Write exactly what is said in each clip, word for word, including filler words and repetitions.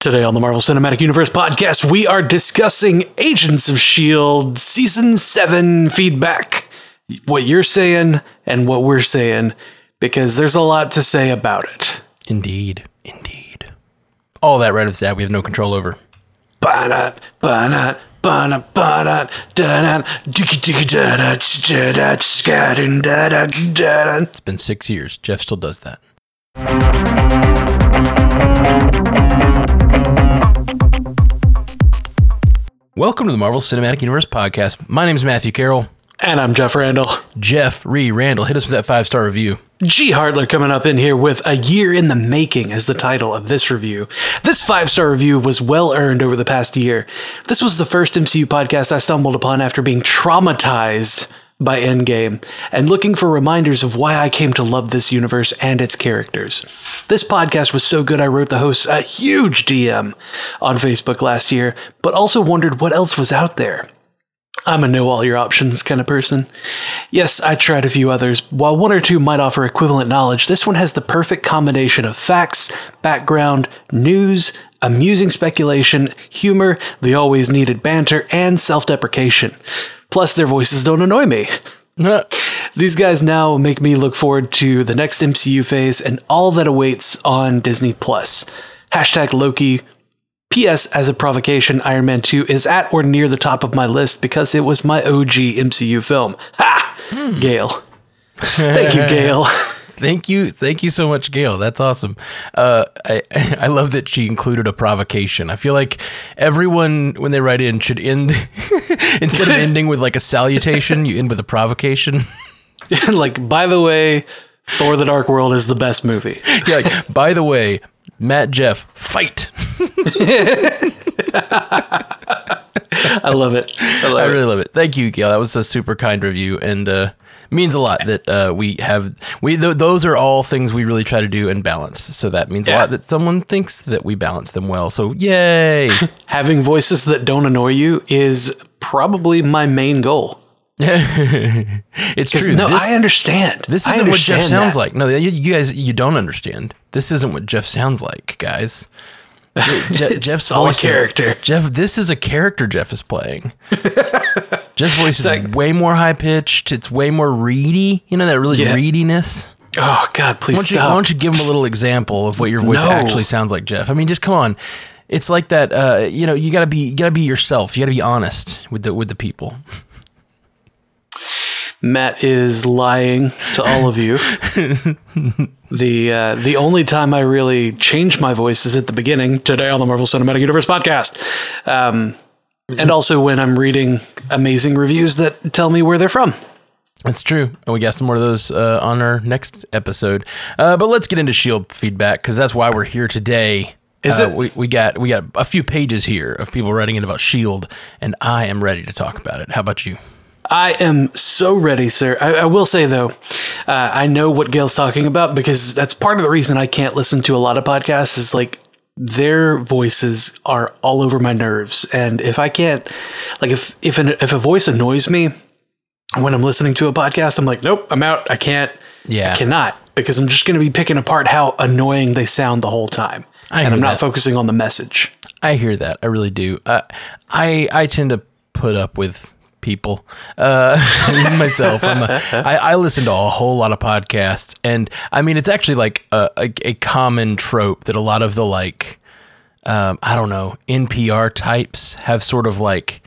Today on the Marvel Cinematic Universe podcast, we are discussing Agents of S H I E L D Season seven feedback. What you're saying and what we're saying, because there's a lot to say about it. Indeed. Indeed. All that right at the start we have no control over. Ba-da, ba-da, ba-da, ba-da, da-da, da-da, da-da, da-da. It's been six years. Jeff still does that. Welcome to the Marvel Cinematic Universe podcast. My name is Matthew Carroll. And I'm Jeff Randall. Jeff Ree Randall, hit us with that five-star review. G. Hartler coming up in here with A Year in the Making as the title of this review. This five-star review was well-earned over the past year. This was the first M C U podcast I stumbled upon after being traumatized by Endgame and looking for reminders of why I came to love this universe and its characters. This podcast was so good I wrote the hosts a huge D M on Facebook last year, but also wondered what else was out there. I'm a know all your options kind of person. Yes, I tried a few others. While one or two might offer equivalent knowledge, this one has the perfect combination of facts, background, news, amusing speculation, humor, the always needed banter, and self-deprecation. Plus, their voices don't annoy me. These guys now make me look forward to the next M C U phase and all that awaits on Disney Plus. Hashtag Loki. P S. As a provocation, Iron Man two is at or near the top of my list because it was my O G M C U film. Ha! Hmm. Gail. Thank you, Gail. Thank you. Thank you so much, Gail. That's awesome. Uh, I, I love that she included a provocation. I feel like everyone, when they write in, should end, instead of ending with like a salutation, you end with a provocation. Like, by the way, Thor the Dark World is the best movie. Yeah, like, by the way, Matt, Jeff, fight. I love it. I, love I really it. love it. Thank you, Gail. That was a super kind review, and uh, means a lot that uh, we have. We th- those are all things we really try to do and balance. So that means yeah. a lot that someone thinks that we balance them well. So yay! Having voices that don't annoy you is probably my main goal. It's true. No, this, I understand. This isn't understand what Jeff sounds that. like. No, you, you guys, you don't understand. This isn't what Jeff sounds like, guys. Je- it's, Jeff's it's all voice a character. Is, Jeff, this is a character Jeff is playing. Jeff's voice is like, way more high pitched. It's way more reedy. You know that really yeah. reediness. Oh God, please why don't, stop. you, why don't you give him a little example of what your voice no. actually sounds like, Jeff? I mean, just come on. It's like that. Uh, you know, you gotta be, you gotta be yourself. You gotta be honest with the with the people. Matt is lying to all of you. the uh, the only time I really change my voice is at the beginning, today on the Marvel Cinematic Universe podcast. Um, and also when I'm reading amazing reviews that tell me where they're from. That's true. And we got some more of those uh, on our next episode. Uh, but let's get into S H I E L D feedback, because that's why we're here today. Is uh, it? We, we got we got a few pages here of people writing in about S H I E L D, and I am ready to talk about it. How about you? I am so ready, sir. I, I will say, though, uh, I know what Gail's talking about, because that's part of the reason I can't listen to a lot of podcasts is like their voices are all over my nerves. And if I can't, like if if, an, if a voice annoys me when I'm listening to a podcast, I'm like, nope, I'm out. I can't. Yeah. I cannot, because I'm just going to be picking apart how annoying they sound the whole time. I and I'm not that. focusing on the message. I hear that. I really do. Uh, I I tend to put up with people uh myself. I'm a, I, I listen to a whole lot of podcasts, and I mean it's actually like a, a, a common trope that a lot of the like um I don't know N P R types have sort of like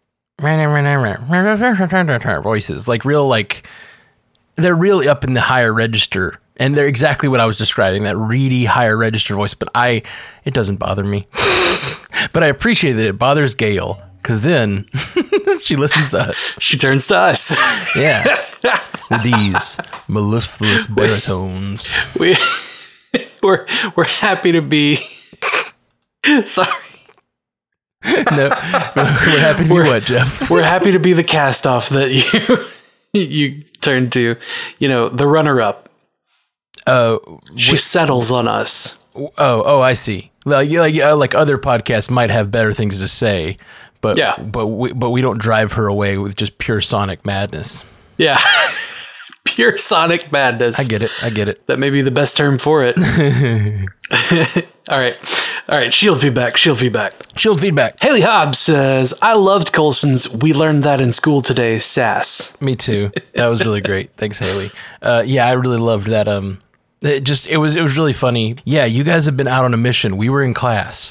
voices, like real like they're really up in the higher register, and they're exactly what I was describing, that reedy higher register voice. But I it doesn't bother me. But I appreciate that it bothers Gail, because then she listens to us. She turns to us. Yeah. With these mellifluous baritones. We, we're, we're happy to be... Sorry. No, we're happy to be what, Jeff? We're happy to be the cast-off that you you turn to. You know, the runner-up. Uh, she wh- settles on us. Oh, oh, I see. Like, like, uh, like other podcasts might have better things to say, but yeah. but we, but we don't drive her away with just pure sonic madness. Yeah. pure Sonic madness. I get it. I get it. That may be the best term for it. All right. All right. Shield feedback. Shield feedback. Shield feedback. Haley Hobbs says, I loved Coulson's "We learned that in school today" sass. Me too. That was really great. Thanks, Haley. Uh, yeah, I really loved that. Um, it just it was it was really funny. Yeah, you guys have been out on a mission. We were in class.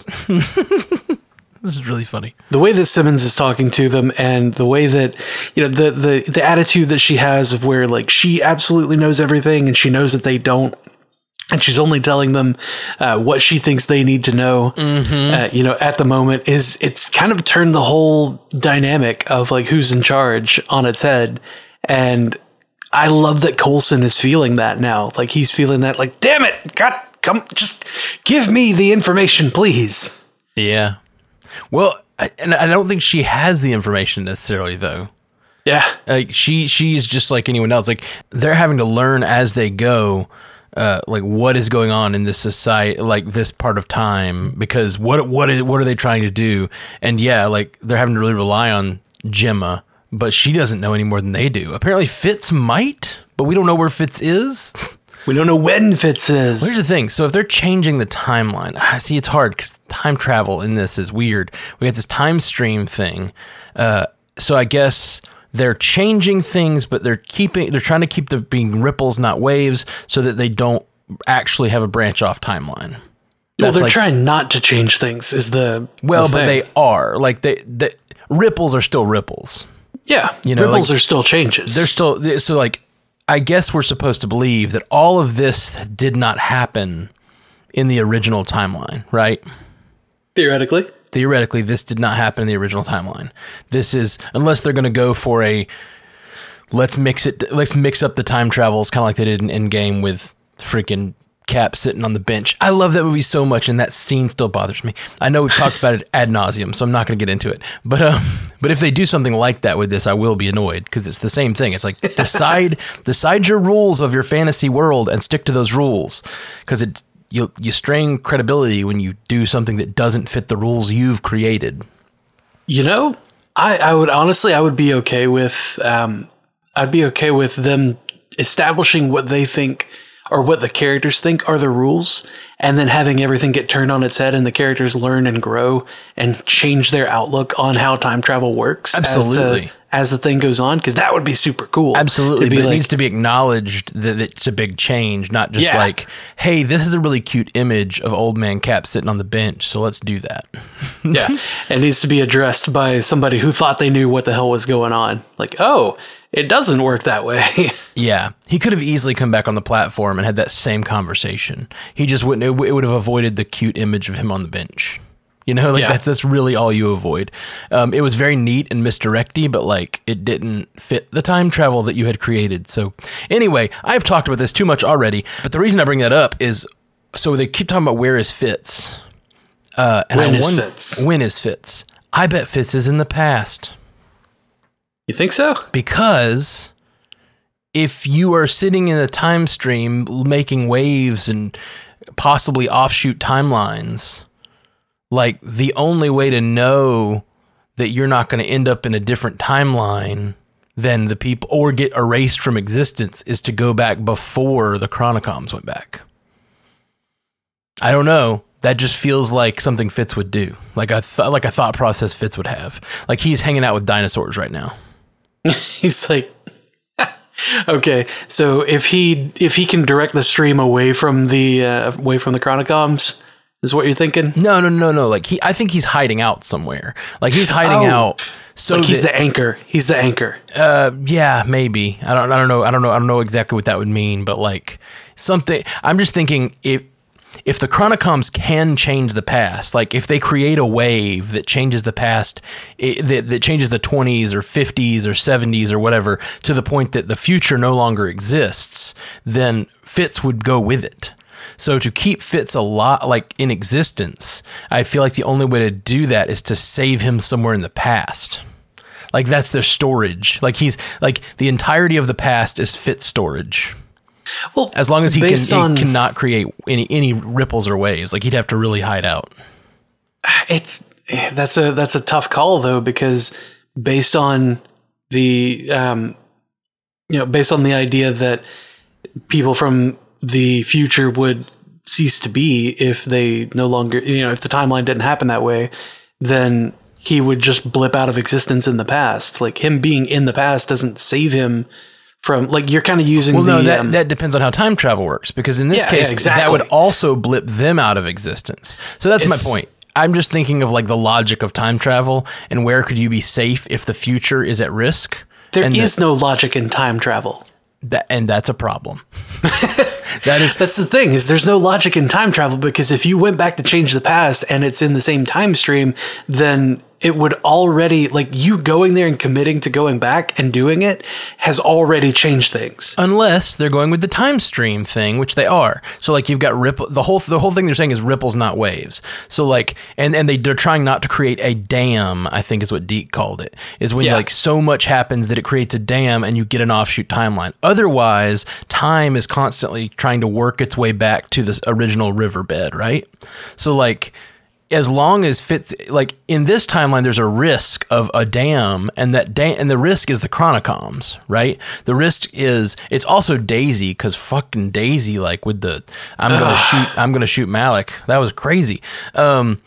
This is really funny. The way that Simmons is talking to them, and the way that, you know, the the the attitude that she has of where like she absolutely knows everything and she knows that they don't. And she's only telling them uh, what she thinks they need to know, mm-hmm. uh, you know, at the moment is it's kind of turned the whole dynamic of like who's in charge on its head. And I love that Coulson is feeling that now. Like he's feeling that like, damn it, God, come, just give me the information, please. Yeah. Well, I, and I don't think she has the information necessarily, though. Yeah. Like she, she's just like anyone else. Like they're having to learn as they go. Uh, like what is going on in this society, like this part of time, because what what is, what are they trying to do? And yeah, like they're having to really rely on Gemma, but she doesn't know any more than they do. Apparently Fitz might, but we don't know where Fitz is. We don't know when Fitz is. Well, here's the thing. So if they're changing the timeline, I see it's hard because time travel in this is weird. We got this time stream thing. Uh, so I guess they're changing things, but they're keeping, they're trying to keep the being ripples, not waves, so that they don't actually have a branch off timeline. That's well, they're like, trying not to change things is the well, the but thing. they are like they, the ripples are still ripples. Yeah. You know, ripples like, are still changes. They're still, so like, I guess we're supposed to believe that all of this did not happen in the original timeline, right? Theoretically. Theoretically, this did not happen in the original timeline. This is, unless they're going to go for a, let's mix it, let's mix up the time travels, kind of like they did in Endgame with freaking Cap sitting on the bench. I love that movie so much, and that scene still bothers me. I know we've talked about it ad nauseum, so I'm not going to get into it. But um, but if they do something like that with this, I will be annoyed because it's the same thing. It's like decide decide your rules of your fantasy world and stick to those rules, because it's you you strain credibility when you do something that doesn't fit the rules you've created. You know, I, I would honestly, I would be okay with, um, I'd be okay with them establishing what they think or what the characters think are the rules, and then having everything get turned on its head and the characters learn and grow and change their outlook on how time travel works. Absolutely. As the, as the thing goes on, because that would be super cool. Absolutely, but like, it needs to be acknowledged that it's a big change, not just yeah. like, hey, this is a really cute image of old man Cap sitting on the bench, so let's do that. Yeah, it needs to be addressed by somebody who thought they knew what the hell was going on. Like, oh, it doesn't work that way. Yeah, he could have easily come back on the platform and had that same conversation. He just wouldn't, it, it would have avoided the cute image of him on the bench. You know, like yeah. that's that's really all you avoid. Um, it was very neat and misdirecty, but like it didn't fit the time travel that you had created. So anyway, I've talked about this too much already, but the reason I bring that up is so they keep talking about where is Fitz. Uh, and when I is wonder, Fitz? When is Fitz? I bet Fitz is in the past. You think so? Because if you are sitting in a time stream making waves and possibly offshoot timelines, like the only way to know that you're not going to end up in a different timeline than the people or get erased from existence is to go back before the Chronicoms went back. I don't know. That just feels like something Fitz would do. Like a th- like a thought process Fitz would have. Like he's hanging out with dinosaurs right now. He's like, okay, so if he if he can direct the stream away from the uh, away from the Chronicoms, is what you're thinking? No, no, no, no. Like he, I think he's hiding out somewhere. Like he's hiding oh, out. So like he's that, the anchor. He's the anchor. Uh, yeah, maybe. I don't. I don't know. I don't know. I don't know exactly what that would mean. But like something. I'm just thinking if if the Chronicoms can change the past, like if they create a wave that changes the past, it, that that changes the twenties or fifties or seventies or whatever to the point that the future no longer exists, then Fitz would go with it. So to keep Fitz a lot like in existence, I feel like the only way to do that is to save him somewhere in the past. Like that's their storage. Like he's like the entirety of the past is Fitz storage. Well, as long as he can on, he cannot create any any ripples or waves, like he'd have to really hide out. It's that's a that's a tough call though, because based on the um you know, based on the idea that people from the future would cease to be if they no longer, you know, if the timeline didn't happen that way, then he would just blip out of existence in the past. Like, him being in the past doesn't save him from, like, you're kind of using well, the... no, that, um, that depends on how time travel works, because in this Yeah, case, yeah, exactly. that would also blip them out of existence. So that's It's- my point. I'm just thinking of, like, the logic of time travel and where could you be safe if the future is at risk. there and is the, no logic in time travel. that, and that's a problem. that is That's the thing, is there's no logic in time travel, because if you went back to change the past and it's in the same time stream, then it would already, like, you going there and committing to going back and doing it has already changed things. unless they're going with the time stream thing, which they are. So, like, you've got ripple. The whole the whole thing they're saying is ripples, not waves. So, like, and and they they're trying not to create a dam. I think is what Deke called it. Is when Yeah. like so much happens that it creates a dam, and you get an offshoot timeline. Otherwise, time is constantly trying to work its way back to this original riverbed, right? So, like, as long as fits, like, in this timeline, there's a risk of a dam, and that dam, and the risk is the Chronicoms, right? The risk is, it's also Daisy, because fucking Daisy, like, with the, I'm gonna shoot, I'm gonna shoot Malik. That was crazy. Um,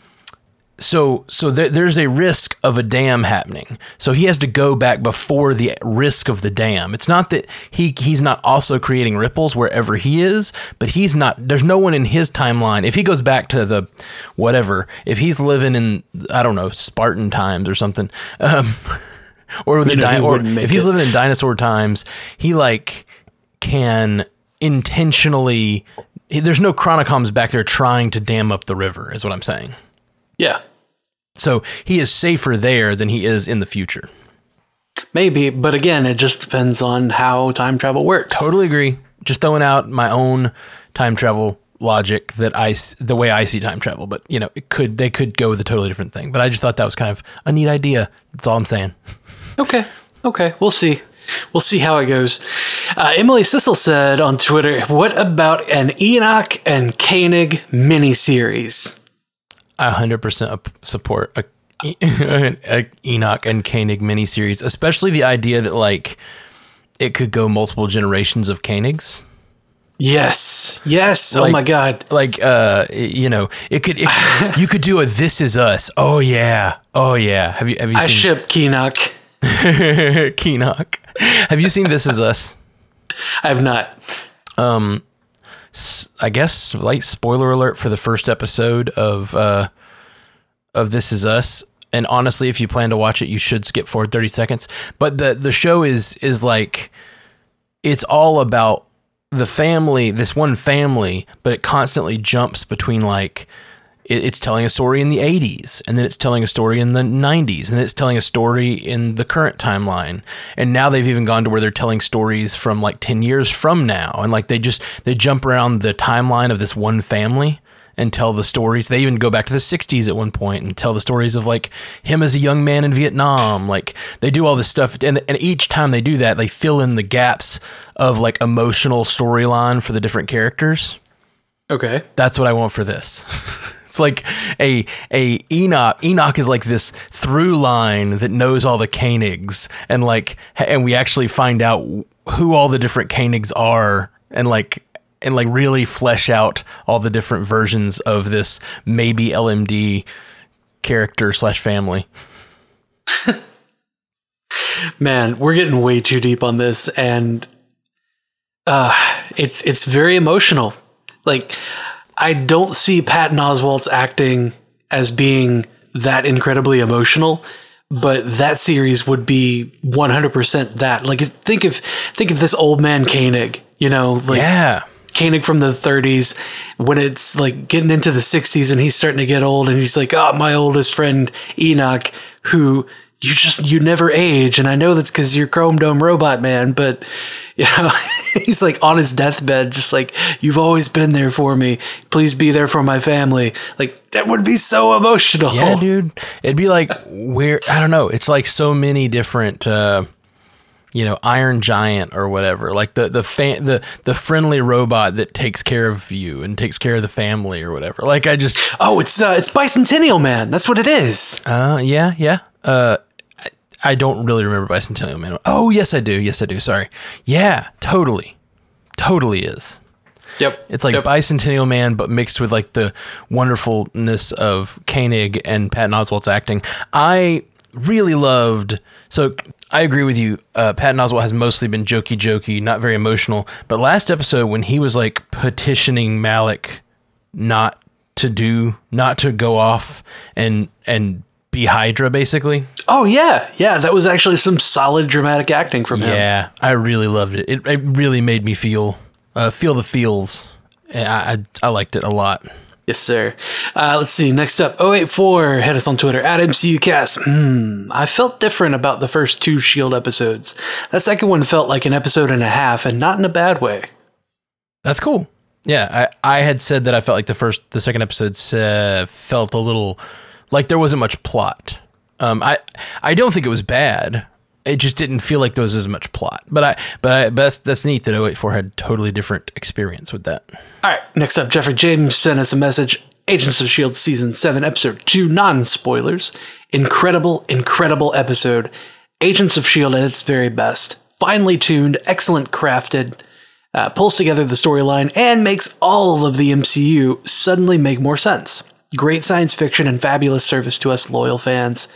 So, so there, there's a risk of a dam happening. So he has to go back before the risk of the dam. It's not that he he's not also creating ripples wherever he is, but he's not. There's no one in his timeline. If he goes back to the whatever, if he's living in, I don't know, Spartan times or something, um, or the You know, di- he or wouldn't make if he's it. living in dinosaur times, he like can intentionally. There's no Chronicoms back there trying to dam up the river, is what I'm saying. Yeah. So he is safer there than he is in the future. Maybe, but again, it just depends on how time travel works. Totally agree. Just throwing out my own time travel logic that I, s- the way I see time travel, but you know, it could, they could go with a totally different thing, but I just thought that was kind of a neat idea. That's all I'm saying. Okay. Okay. We'll see. We'll see how it goes. Uh, Emily Sissel said on Twitter, what about an Enoch and Koenig miniseries? I one hundred percent up- support a, a Enoch and Koenig miniseries, especially the idea that like it could go multiple generations of Koenigs. Yes. Yes. Like- oh my God. Like, uh, you know, it could, it, you could do a This Is Us. Oh yeah. Oh yeah. Have you, have you I seen ship Keenock. Keenock? Have you seen This Is Us? I have not. Um, s- I guess slight spoiler alert for the first episode of, uh, of This Is Us. And honestly, if you plan to watch it, you should skip forward thirty seconds. But the, the show is, is like, it's all about the family, this one family, but it constantly jumps between like, it, it's telling a story in the eighties, and then it's telling a story in the nineties, and then it's telling a story in the current timeline. And now they've even gone to where they're telling stories from like ten years from now. And like, they just, they jump around the timeline of this one family and tell the stories. They even go back to the sixties at one point and tell the stories of like him as a young man in Vietnam. Like they do all this stuff. And, and each time they do that, they fill in the gaps of like emotional storyline for the different characters. Okay. That's what I want for this. It's like a a Enoch. Enoch is like this through line that knows all the Koenigs, and like, and we actually find out who all the different Koenigs are, and like, and like really flesh out all the different versions of this maybe L M D character slash family. Man, we're getting way too deep on this, and uh, it's it's very emotional. Like, I don't see Patton Oswalt's acting as being that incredibly emotional, but that series would be one hundred percent that. Like, think of think of this old man Koenig, you know, like Yeah. Koenig from the thirties, when it's like getting into the sixties and he's starting to get old, and he's like, oh, my oldest friend Enoch, who you just, you never age. And I know that's because you're Chrome Dome Robot Man, but you know, he's like on his deathbed, just like, you've always been there for me. Please be there for my family. Like, that would be so emotional. Yeah, dude. It'd be like where, I don't know. It's like so many different, uh, you know, Iron Giant or whatever, like the the fan, the the friendly robot that takes care of you and takes care of the family or whatever. Like I just, Oh, it's uh, it's Bicentennial Man. That's what it is. uh, yeah, yeah. Uh, I, I don't really remember Bicentennial Man. Oh, yes, I do. Yes, I do. Sorry. Yeah, totally. Totally is. Yep. It's like yep. Bicentennial Man, but mixed with like the wonderfulness of Koenig and Patton Oswalt's acting. I really loved, so I agree with you. Uh, Patton Oswalt has mostly been jokey, jokey, not very emotional. But last episode, when he was like petitioning Malik not to do, not to go off and, and be Hydra, basically. Oh, yeah. Yeah, that was actually some solid dramatic acting from him. Yeah, I really loved it. It, it really made me feel uh, feel the feels. I, I I liked it a lot. Yes, sir. Uh, let's see. Next up, oh eight four. Hit us on Twitter, at M C U Cast. Hmm, I felt different about the first two S H I E L D episodes. That second one felt like an episode and a half, and not in a bad way. That's cool. Yeah, I, I had said that I felt like the first, the second episode uh, felt a little like there wasn't much plot. Um, I I don't think it was bad. It just didn't feel like there was as much plot. But I but I but that's that's neat that oh eight four had a totally different experience with that. All right, next up, Jeffrey James sent us a message. Agents of S H I E L D Season seven, Episode two, non-spoilers. Incredible, incredible episode. Agents of S H I E L D at its very best. Finely tuned, excellent crafted, uh, pulls together the storyline, and makes all of the M C U suddenly make more sense. Great science fiction and fabulous service to us loyal fans.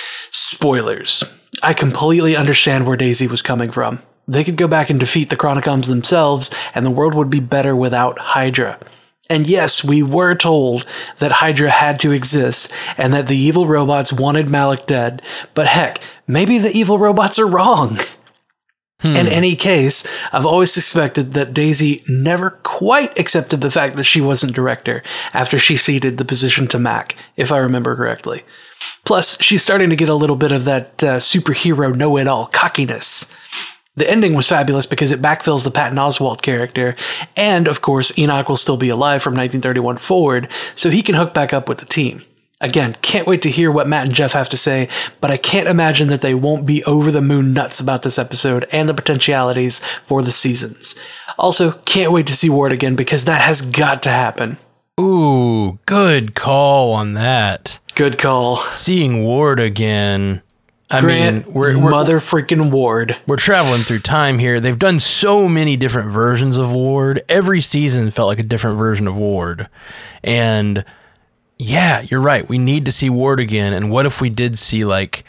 Spoilers. I completely understand where Daisy was coming from. They could go back and defeat the Chronicoms themselves, and the world would be better without Hydra. And yes, we were told that Hydra had to exist, and that the evil robots wanted Malik dead, but heck, maybe the evil robots are wrong. Hmm. In any case, I've always suspected that Daisy never quite accepted the fact that she wasn't director after she ceded the position to Mac, if I remember correctly. Plus, she's starting to get a little bit of that uh, superhero know-it-all cockiness. The ending was fabulous because it backfills the Patton Oswalt character, and of course, Enoch will still be alive from nineteen thirty-one forward, so he can hook back up with the team. Again, can't wait to hear what Matt and Jeff have to say, but I can't imagine that they won't be over the moon nuts about this episode and the potentialities for the seasons. Also, can't wait to see Ward again because that has got to happen. Ooh, good call on that. Good call. Seeing Ward again. I Grant mean, we're, we're mother freaking Ward. We're traveling through time here. They've done so many different versions of Ward. Every season felt like a different version of Ward. And yeah, you're right. We need to see Ward again. And what if we did see like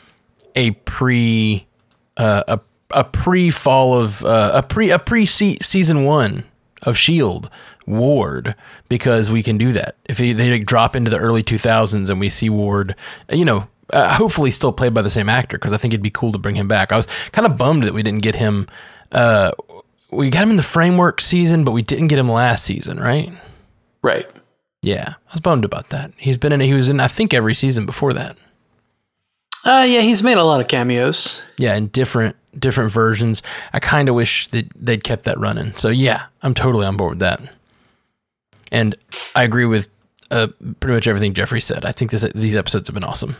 a pre, uh, a a pre fall of uh, a pre a pre season one of S H I E L D Ward, because we can do that. If they, they like, drop into the early two thousands and we see Ward, you know, uh, hopefully still played by the same actor, because I think it'd be cool to bring him back. I was kind of bummed that we didn't get him. Uh, we got him in the Framework season, but we didn't get him last season, right? Right. Yeah, I was bummed about that. He's been in. He was in, I think, every season before that. Uh, yeah, he's made a lot of cameos. Yeah, in different different versions. I kind of wish that they'd kept that running. So yeah, I'm totally on board with that. And I agree with uh, pretty much everything Jeffrey said. I think this, these episodes have been awesome.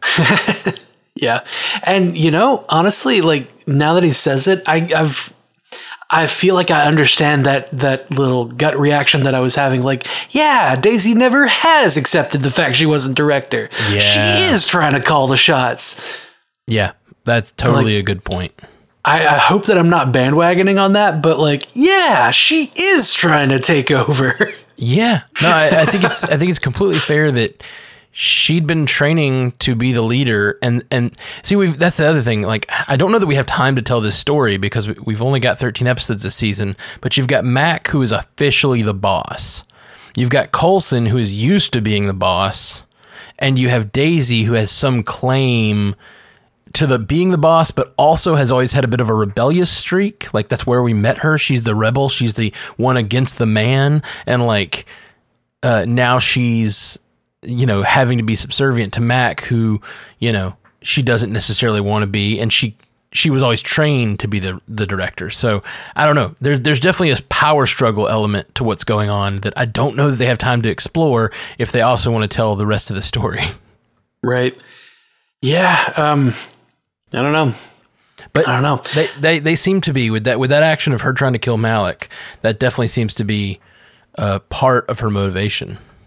Yeah, and you know, honestly, like now that he says it, I, I've. I feel like I understand that that little gut reaction that I was having. Like, yeah, Daisy never has accepted the fact she wasn't director. Yeah. She is trying to call the shots. Yeah, that's totally like, a good point. I, I hope that I'm not bandwagoning on that, but like, yeah, she is trying to take over. Yeah, no, I, I think it's I think it's completely fair that she'd been training to be the leader, and and see, we've that's the other thing. Like, I don't know that we have time to tell this story because we've only got thirteen episodes this season. But you've got Mac, who is officially the boss. You've got Coulson, who is used to being the boss, and you have Daisy, who has some claim to the being the boss, but also has always had a bit of a rebellious streak. Like, that's where we met her. She's the rebel. She's the one against the man, and like uh, now she's, you know, having to be subservient to Mac, who, you know, she doesn't necessarily want to be, and she she was always trained to be the the director. So I don't know. There's there's definitely a power struggle element to what's going on that I don't know that they have time to explore if they also want to tell the rest of the story. Right. Yeah. Um. I don't know. But I don't know. They they they seem to be with that with that action of her trying to kill Malik. That definitely seems to be uh, part of her motivation.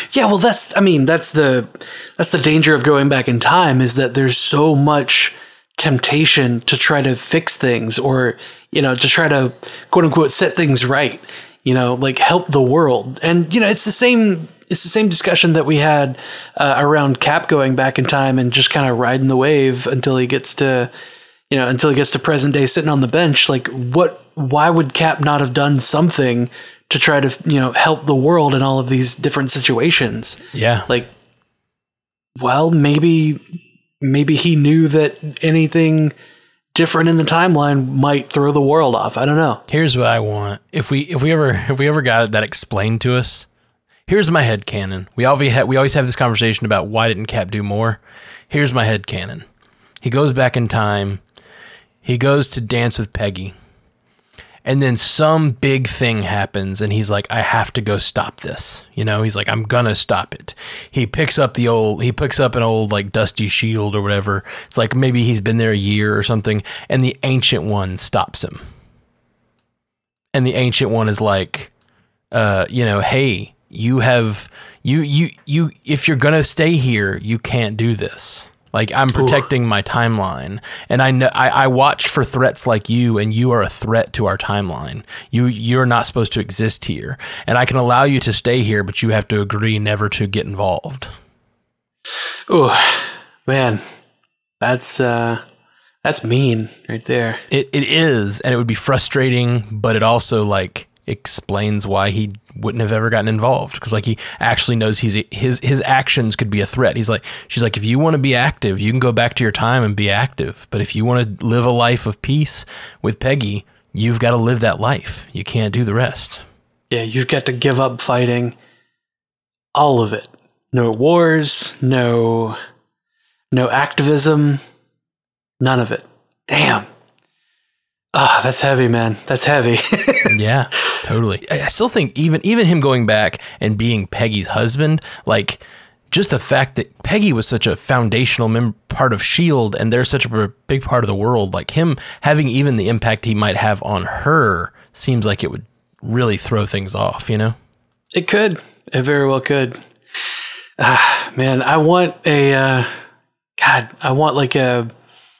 Yeah, well, that's, I mean, that's the, that's the danger of going back in time, is that there's so much temptation to try to fix things, or, you know, to try to quote unquote set things right, you know, like help the world. And, you know, it's the same, it's the same discussion that we had uh, around Cap going back in time and just kind of riding the wave until he gets to, you know, until he gets to present day sitting on the bench. Like, what, why would Cap not have done something to try to, you know, help the world in all of these different situations? Yeah. Like, well, maybe, maybe he knew that anything different in the timeline might throw the world off. I don't know. Here's what I want. If we, if we ever, if we ever got that explained to us, here's my headcanon. We always have, we always have this conversation about why didn't Cap do more? Here's my headcanon. He goes back in time. He goes to dance with Peggy. And then some big thing happens and he's like, I have to go stop this. You know, he's like, I'm gonna stop it. He picks up the old, he picks up an old like dusty shield or whatever. It's like maybe he's been there a year or something. And the Ancient One stops him. And the Ancient One is like, uh, you know, hey, you have, you, you, you, if you're gonna stay here, you can't do this. Like, I'm protecting my timeline, and I know I, I watch for threats like you, and you are a threat to our timeline. You you're not supposed to exist here, and I can allow you to stay here, but you have to agree never to get involved. Oh, man, that's uh, that's mean right there. It it is, and it would be frustrating, but it also like explains why he wouldn't have ever gotten involved, because like he actually knows he's his his actions could be a threat. He's like, she's like, if you want to be active, you can go back to your time and be active, but if you want to live a life of peace with Peggy, you've got to live that life. You can't do the rest. Yeah, you've got to give up fighting all of it. No wars, no no activism, none of it. Damn. Ah, that's heavy, man. That's heavy. Yeah, totally. I still think even even him going back and being Peggy's husband, like just the fact that Peggy was such a foundational mem- part of S H I E L D and they're such a big part of the world, like him having even the impact he might have on her seems like it would really throw things off, you know? It could. It very well could. Ah, man, I want a, uh, God, I want like a,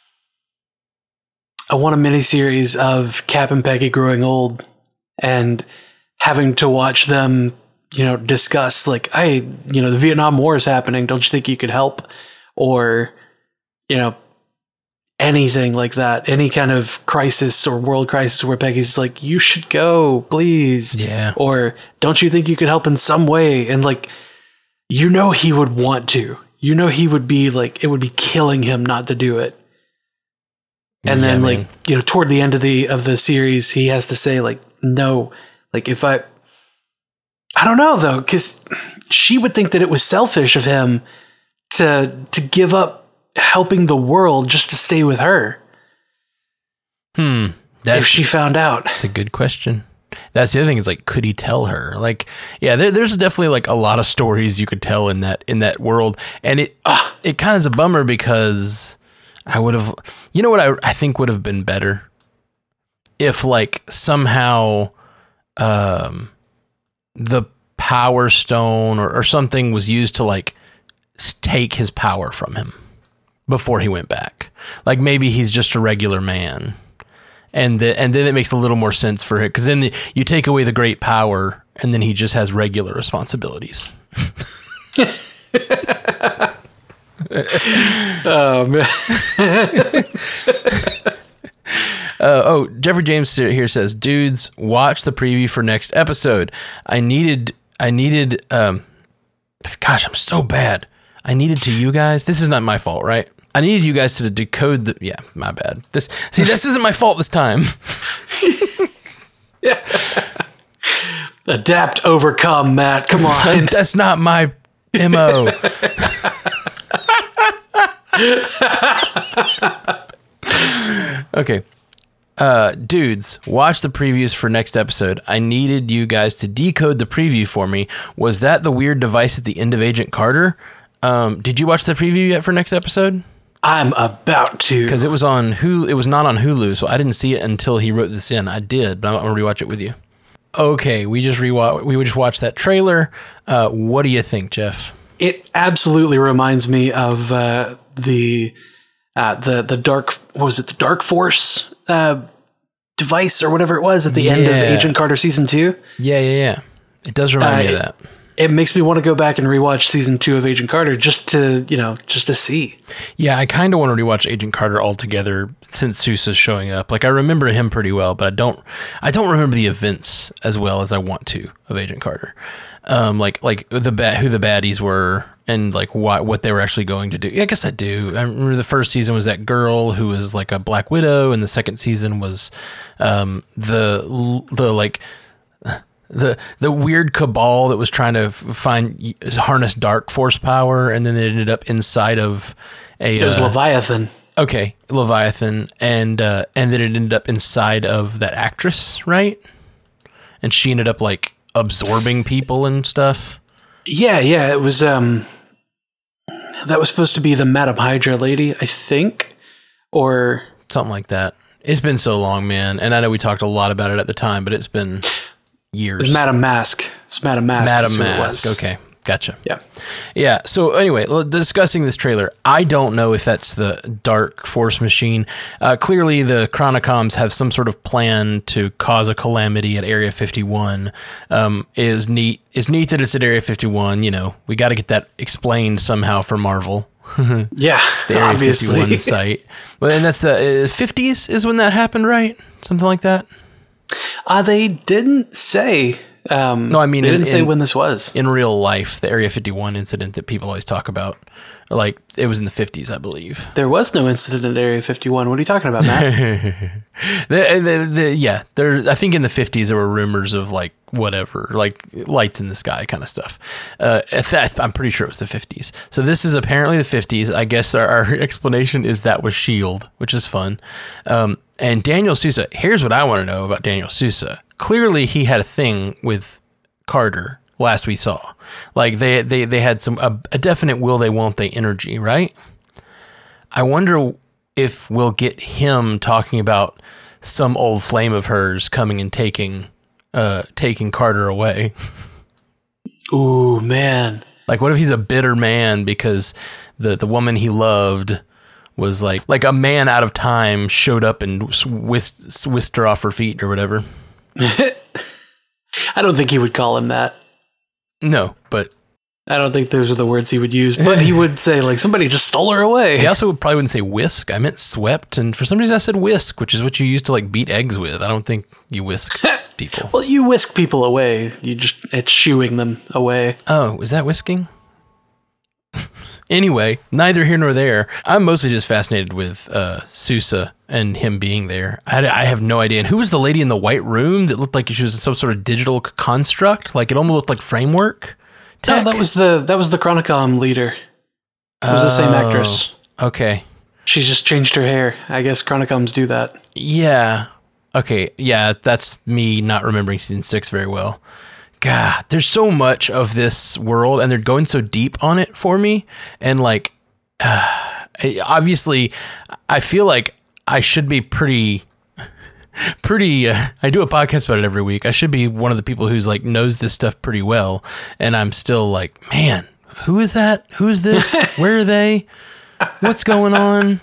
I want a miniseries of Cap and Peggy growing old and having to watch them, you know, discuss like, hey, you know, the Vietnam War is happening. Don't you think you could help? Or, you know, anything like that, any kind of crisis or world crisis where Peggy's like, you should go, please. Yeah. Or don't you think you could help in some way? And like, you know, he would want to, you know, he would be like, it would be killing him not to do it. And yeah, then like, man. you know, toward the end of the, of the series, he has to say like, no, like if I, I don't know though, cause she would think that it was selfish of him to, to give up helping the world just to stay with her. Hmm. That's, if she found out. That's a good question. That's the other thing is like, could he tell her? Like, yeah, there, there's definitely like a lot of stories you could tell in that, in that world. And it, uh, it kind of is a bummer because I would have, you know what I, I think would have been better if like somehow, um, the Power Stone or, or something was used to like take his power from him before he went back. Like maybe he's just a regular man. And the, and then it makes a little more sense for him because then the, you take away the great power and then he just has regular responsibilities. Oh, man. Uh, oh, Jeffrey James here says, dudes, watch the preview for next episode. I needed, I needed, um, gosh, I'm so bad. I needed to you guys. This is not my fault, right? I needed you guys to decode the, yeah, my bad. This, see, this isn't my fault this time. Yeah. Adapt, overcome, Matt. Come on. That's not my M O. Okay. Uh, dudes, watch the previews for next episode. I needed you guys to decode the preview for me. Was that the weird device at the end of Agent Carter? Um, did you watch the preview yet for next episode? I'm about to. Because it was on Hulu. It was not on Hulu, so I didn't see it until he wrote this in. I did, but I'm going to rewatch it with you. Okay, we just rewatch. We just watched that trailer. Uh, what do you think, Jeff? It absolutely reminds me of uh, the uh, the the dark. What was it? The Dark Force uh, device or whatever it was at the yeah. end of Agent Carter season two. Yeah, yeah, yeah. It does remind uh, me of it, that. It makes me want to go back and rewatch season two of Agent Carter just to, you know, just to see. Yeah, I kind of want to rewatch Agent Carter altogether since Sousa's showing up. Like, I remember him pretty well, but I don't, I don't remember the events as well as I want to of Agent Carter. Um, like, like the ba- who the baddies were and like what what they were actually going to do. Yeah, I guess I do. I remember the first season was that girl who was like a Black Widow, and the second season was um, the the like. The the weird cabal that was trying to find harness dark force power, and then they ended up inside of a. It was uh, Leviathan. Okay, Leviathan, and uh, and then it ended up inside of that actress, right? And she ended up like absorbing people and stuff. Yeah, yeah, it was. Um, that was supposed to be the Madam Hydra lady, I think, or something like that. It's been so long, man, and I know we talked a lot about it at the time, but it's been. Years. It was Madam Mask. It's Madam Mask. Madam Mask. Okay, gotcha. Yeah, yeah. So anyway, discussing this trailer, I don't know if that's the Dark Force machine. Uh, clearly, the Chronicoms have some sort of plan to cause a calamity at Area fifty-one. Um, is neat. It's neat that it's at Area fifty-one. You know, we got to get that explained somehow for Marvel. Yeah, the Area obviously. fifty-one site. Well, and that's the uh, fifties is when that happened, right? Something like that. Uh, they didn't say. Um, no, I mean, they didn't in, say in, when this was. In real life, the Area fifty-one incident that people always talk about, like, it was in the fifties, I believe. There was no incident at Area fifty-one. What are you talking about, Matt? the, the, the, yeah, there. I think in the fifties there were rumors of, like, whatever, like lights in the sky kind of stuff. Uh, I'm pretty sure it was the fifties. So this is apparently the fifties. I guess our, our explanation is that was S H I E L D, which is fun. Um, and Daniel Sousa, here's what I want to know about Daniel Sousa. Clearly he had a thing with Carter last we saw. Like they, they, they had some, a, a definite will they, won't they energy, right? I wonder if we'll get him talking about some old flame of hers coming and taking Uh, taking Carter away. Ooh, man. Like, what if he's a bitter man because the, the woman he loved was like, like a man out of time showed up and whisked, whisked her off her feet or whatever. I don't think he would call him that. No, but I don't think those are the words he would use, but he would say, like, somebody just stole her away. He also probably wouldn't say whisk. I meant swept, and for some reason I said whisk, which is what you use to, like, beat eggs with. I don't think you whisk people. Well, you whisk people away. You just, it's shooing them away. Oh, is that whisking? Anyway, neither here nor there. I'm mostly just fascinated with uh, Sousa and him being there. I, I have no idea. And who was the lady in the white room that looked like she was in some sort of digital construct? Like, it almost looked like Framework. Tech. No, that was the that was the Chronicom leader. It was oh, the same actress. Okay. She's just changed her hair. I guess Chronicoms do that. Yeah. Okay. Yeah, that's me not remembering season six very well. God, there's so much of this world, and they're going so deep on it for me. And like, uh, obviously, I feel like I should be pretty. Pretty, uh, I do a podcast about it every week. I should be one of the people who's like knows this stuff pretty well, and I'm still like, man, who is that? Who's this? Where are they? What's going on?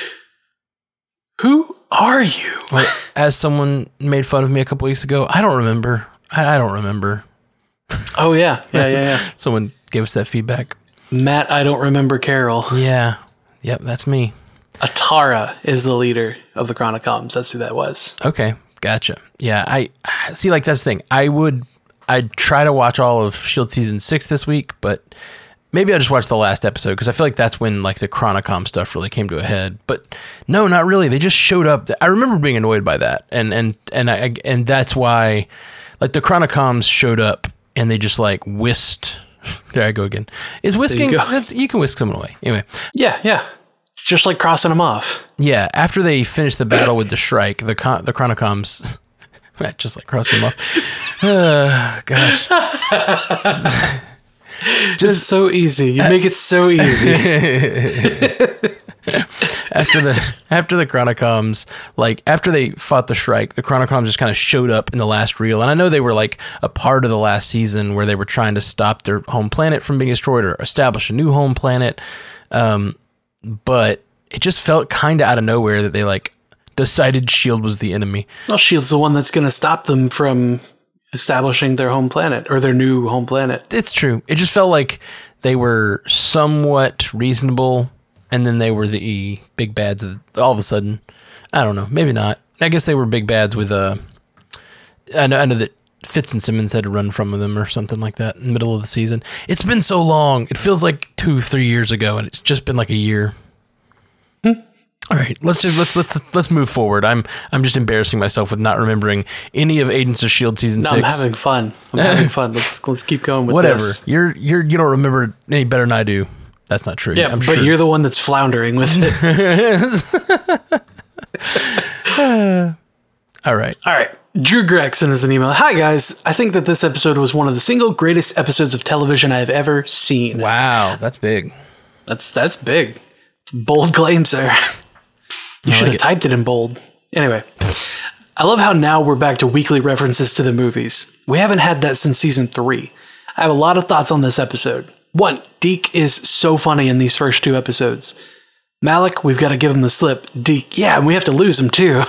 Who are you? Well, as someone made fun of me a couple weeks ago, I don't remember. I, I don't remember. Oh yeah, yeah, yeah, yeah. Someone gave us that feedback. Matt, I don't remember Carol. Yeah, yep, that's me. Atara is the leader of the Chronicoms. That's who that was. Okay, gotcha. Yeah, I see. Like that's the thing. I would, I'd try to watch all of S H I E L D season six this week, but maybe I'll just watch the last episode because I feel like that's when like the Chronicom stuff really came to a head. But no, not really. They just showed up. I remember being annoyed by that, and and and I and that's why, like the Chronicoms showed up and they just like whisked. There I go again. Is whisking? You, you can whisk someone away. Anyway. Yeah, yeah. It's just like crossing them off. Yeah, after they finished the battle with the Shrike, the con- the Chronicoms, just like crossed them off. Uh, gosh. Just so easy. You make it so easy. after the after the Chronicoms, like after they fought the Shrike, the Chronicoms just kind of showed up in the last reel, and I know they were like a part of the last season where they were trying to stop their home planet from being destroyed or establish a new home planet, um, but it just felt kind of out of nowhere that they like decided S H I E L D was the enemy. Well, S H I E L D's the one that's going to stop them from establishing their home planet or their new home planet. It's true. It just felt like they were somewhat reasonable, and then they were the big bads of, all of a sudden. I don't know. Maybe not. I guess they were big bads with, uh, I know, I know that Fitz and Simmons had to run from them or something like that in the middle of the season. It's been so long. It feels like two, three years ago, and it's just been like a year. All right, let's just let's let's let's move forward. I'm I'm just embarrassing myself with not remembering any of Agents of S H I E L D season no, six. I'm having fun. I'm having fun. Let's let's keep going with Whatever. this. You're you're you don't remember it any better than I do. That's not true. Yeah, I'm but sure. you're the one that's floundering with it. All right. All right. Drew Gregson is an email. Hi guys, I think that this episode was one of the single greatest episodes of television I have ever seen. Wow, that's big. That's that's big. It's bold claims there. You should have typed it in bold. Anyway, I love how now we're back to weekly references to the movies. We haven't had that since season three. I have a lot of thoughts on this episode. One, Deke is so funny in these first two episodes. Malik, we've got to give him the slip. Deke, yeah, and we have to lose him too.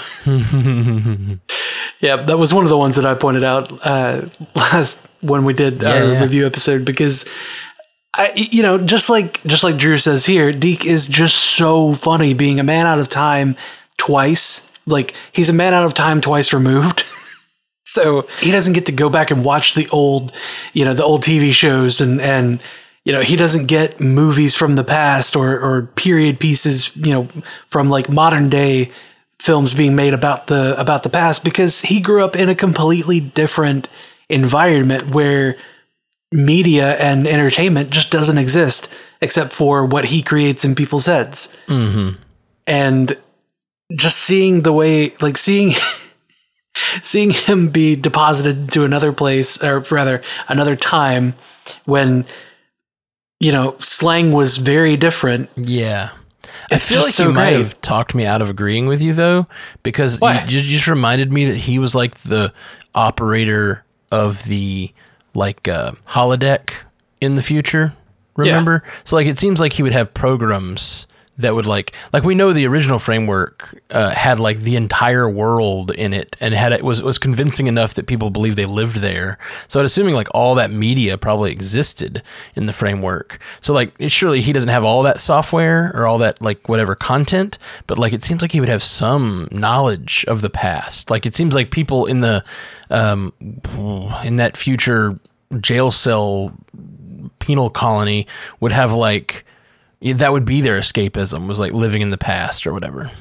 Yeah, that was one of the ones that I pointed out uh, last when we did yeah, our yeah. review episode because I, you know, just like just like Drew says here, Deke is just so funny being a man out of time twice. Like he's a man out of time twice removed. So he doesn't get to go back and watch the old, you know, the old T V shows and, and, you know, he doesn't get movies from the past or, or period pieces, you know, from like modern day films being made about the, about the past because he grew up in a completely different environment where media and entertainment just doesn't exist except for what he creates in people's heads. Mm-hmm. And just seeing the way, like seeing, seeing him be deposited to another place, or rather another time when, you know, slang was very different. Yeah. It's I feel like just so you might great. have talked me out of agreeing with you though, because Why? you, you just reminded me that he was like the operator of the like uh, holodeck in the future. Remember? Yeah. So like it seems like he would have programs that would like like we know the original framework uh, had like the entire world in it and had it was was convincing enough that people believed they lived there. So I'm assuming like all that media probably existed in the framework. So like it, surely he doesn't have all that software or all that like whatever content, but like it seems like he would have some knowledge of the past. Like it seems like people in the um in that future jail cell penal colony would have like that would be their escapism, was like living in the past or whatever.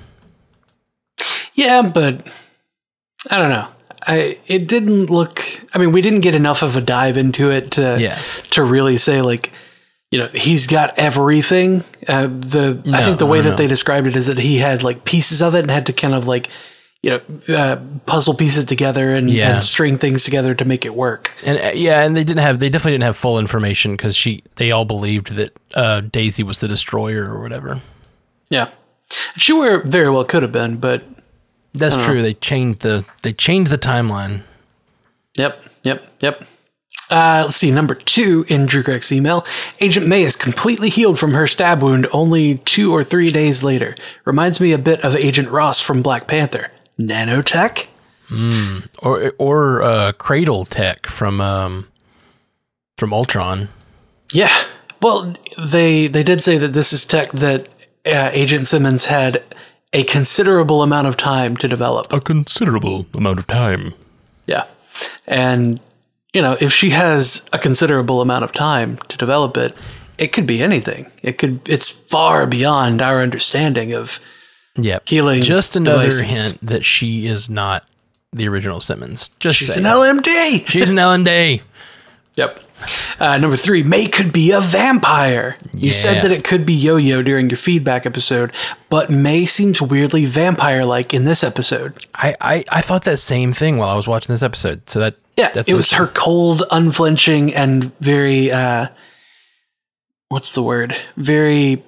Yeah, but I don't know. I it didn't look. I mean, we didn't get enough of a dive into it to Yeah. to really say like, you know, he's got everything. Uh, the I No, think the way no, that no. they described it is that he had like pieces of it and had to kind of like, you know, uh, puzzle pieces together and, Yeah. and string things together to make it work. And uh, yeah, and they didn't have, they definitely didn't have full information because she, they all believed that uh, Daisy was the destroyer or whatever. Yeah, she were very well could have been, but That's Uh-huh. true. They changed the, they changed the timeline. Yep, yep, yep. Uh, let's see, number two in Drew Greg's email. Agent May is completely healed from her stab wound only two or three days later. Reminds me a bit of Agent Ross from Black Panther. Nanotech? Mm. Or, or uh, Cradle Tech from, um, from Ultron. Yeah. Well, they they did say that this is tech that uh, Agent Simmons had a considerable amount of time to develop. A considerable amount of time. Yeah. And, you know, if she has a considerable amount of time to develop it, it could be anything. It could, it's far beyond our understanding of Yeah. healing. Just another devices. hint that she is not the original Simmons. Just She's saying. an L M D. She's an L M D. Yep. Uh, number three, May could be a vampire. You Yeah. said that it could be Yo-Yo during your feedback episode, but May seems weirdly vampire-like in this episode. I, I, I thought that same thing while I was watching this episode. So that Yeah, that's it was her cold, unflinching, and very, uh, what's the word? Very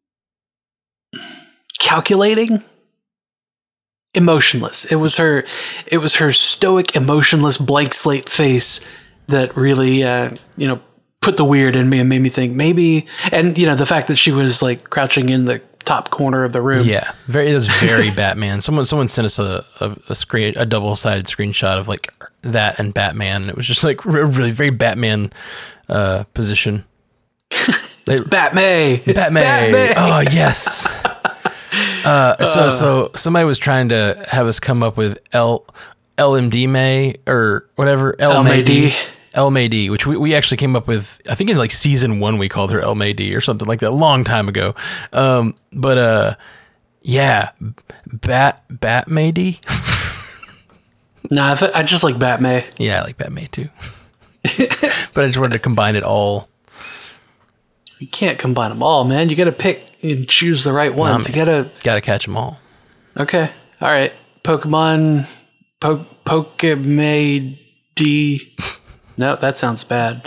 calculating, emotionless. It was her, it was her stoic, emotionless, blank slate face that really, uh, you know, put the weird in me and made me think maybe, and you know, the fact that she was like crouching in the top corner of the room. Yeah, very. It was very Batman. Someone, someone sent us a a, a screen, a double sided screenshot of like that and Batman. It was just like really very Batman uh, position. It's Batman. It's Batman. Batman. Oh yes. Uh, so uh, so somebody was trying to have us come up with L L M D May or whatever L M A D. L M A D, which we, we actually came up with, I think in like season one, we called her L M A D or something like that a long time ago. Um, but, uh, yeah, Bat, Bat May D. Nah, I just like Bat May. Yeah, I like Bat May too. But I just wanted to combine it all. You can't combine them all, man. You got to pick and choose the right ones. Nah, you got to, got to catch them all. Okay. All right. Pokemon, po- Pokemay D. No, that sounds bad.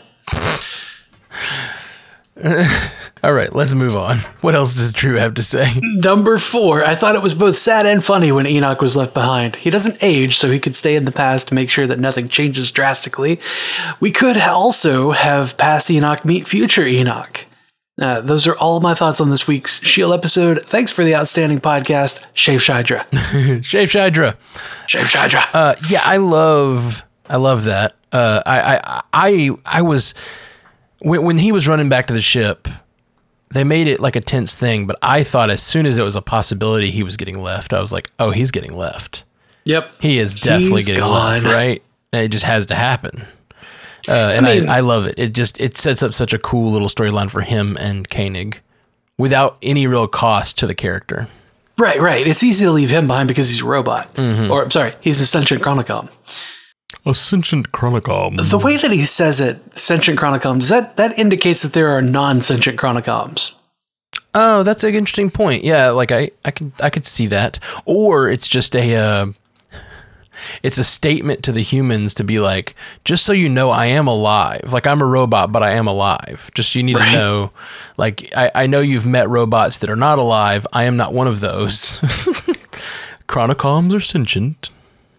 All right, let's move on. What else does Drew have to say? Number four. I thought it was both sad and funny when Enoch was left behind. He doesn't age, so he could stay in the past to make sure that nothing changes drastically. We could also have past Enoch meet future Enoch. Uh, those are all my thoughts on this week's Shield episode. Thanks for the outstanding podcast, Shave Shydra. Shave Shydra. Shave Shydra. Uh, yeah, I love, I love that. Uh, I, I, I, I was when, when he was running back to the ship, they made it like a tense thing, but I thought as soon as it was a possibility he was getting left, I was like, oh, he's getting left. Yep. He is definitely he's getting gone. left, right? And it just has to happen. Uh, and I, mean, I, I love it. It just, it sets up such a cool little storyline for him and Koenig without any real cost to the character. Right, right. It's easy to leave him behind because he's a robot. Mm-hmm. Or, I'm sorry, he's a sentient chronicom. A sentient chronicom. The way that he says it, sentient chronicom, that, that indicates that there are non-sentient chronicoms. Oh, that's an interesting point. Yeah, like I, I could, I could see that. Or it's just a, uh, it's a statement to the humans to be like, just so you know, I am alive. Like I'm a robot, but I am alive. Just you need right. to know, like I, I know you've met robots that are not alive. I am not one of those. Chronicoms are sentient.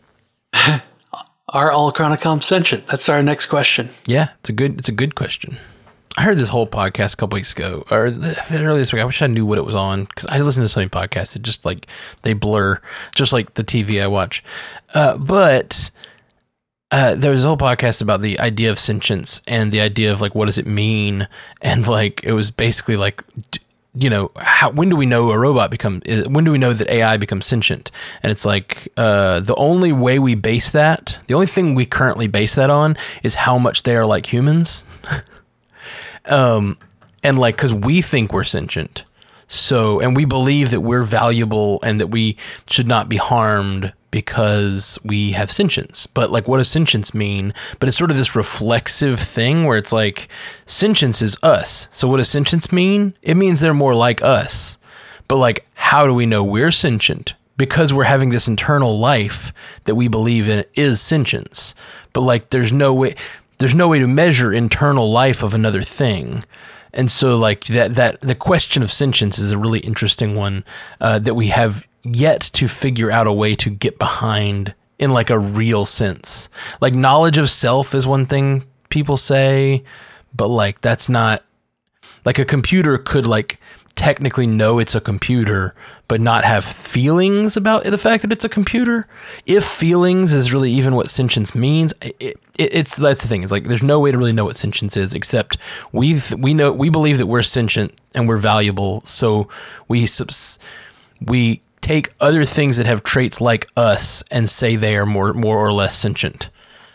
Are all Chronicoms sentient? That's our next question. Yeah, it's a good it's a good question. I heard this whole podcast a couple weeks ago, or the, the earliest week. I wish I knew what it was on because I listen to so many podcasts. It just like they blur, just like the T V I watch. Uh, but uh, there was a whole podcast about the idea of sentience and the idea of like what does it mean, and like it was basically like. You know, how, when do we know a robot become, when do we know that A I becomes sentient? And it's like, uh, the only way we base that, the only thing we currently base that on is how much they are like humans. um, and like, cause we think we're sentient. So, and we believe that we're valuable and that we should not be harmed because we have sentience. But like, what does sentience mean? But it's sort of this reflexive thing where it's like, sentience is us. So what does sentience mean? It means they're more like us. But like, how do we know we're sentient? Because we're having this internal life that we believe in is sentience. But like, there's no way, there's no way to measure internal life of another thing. And so like that, that the question of sentience is a really interesting one uh, that we have yet to figure out a way to get behind in like a real sense. Like knowledge of self is one thing people say, but like that's not like a computer could like technically know it's a computer, but not have feelings about the fact that it's a computer. If feelings is really even what sentience means, it, it, it's that's the thing. It's like there's no way to really know what sentience is except we we know we believe that we're sentient and we're valuable. So we subs, we take other things that have traits like us and say they are more more or less sentient.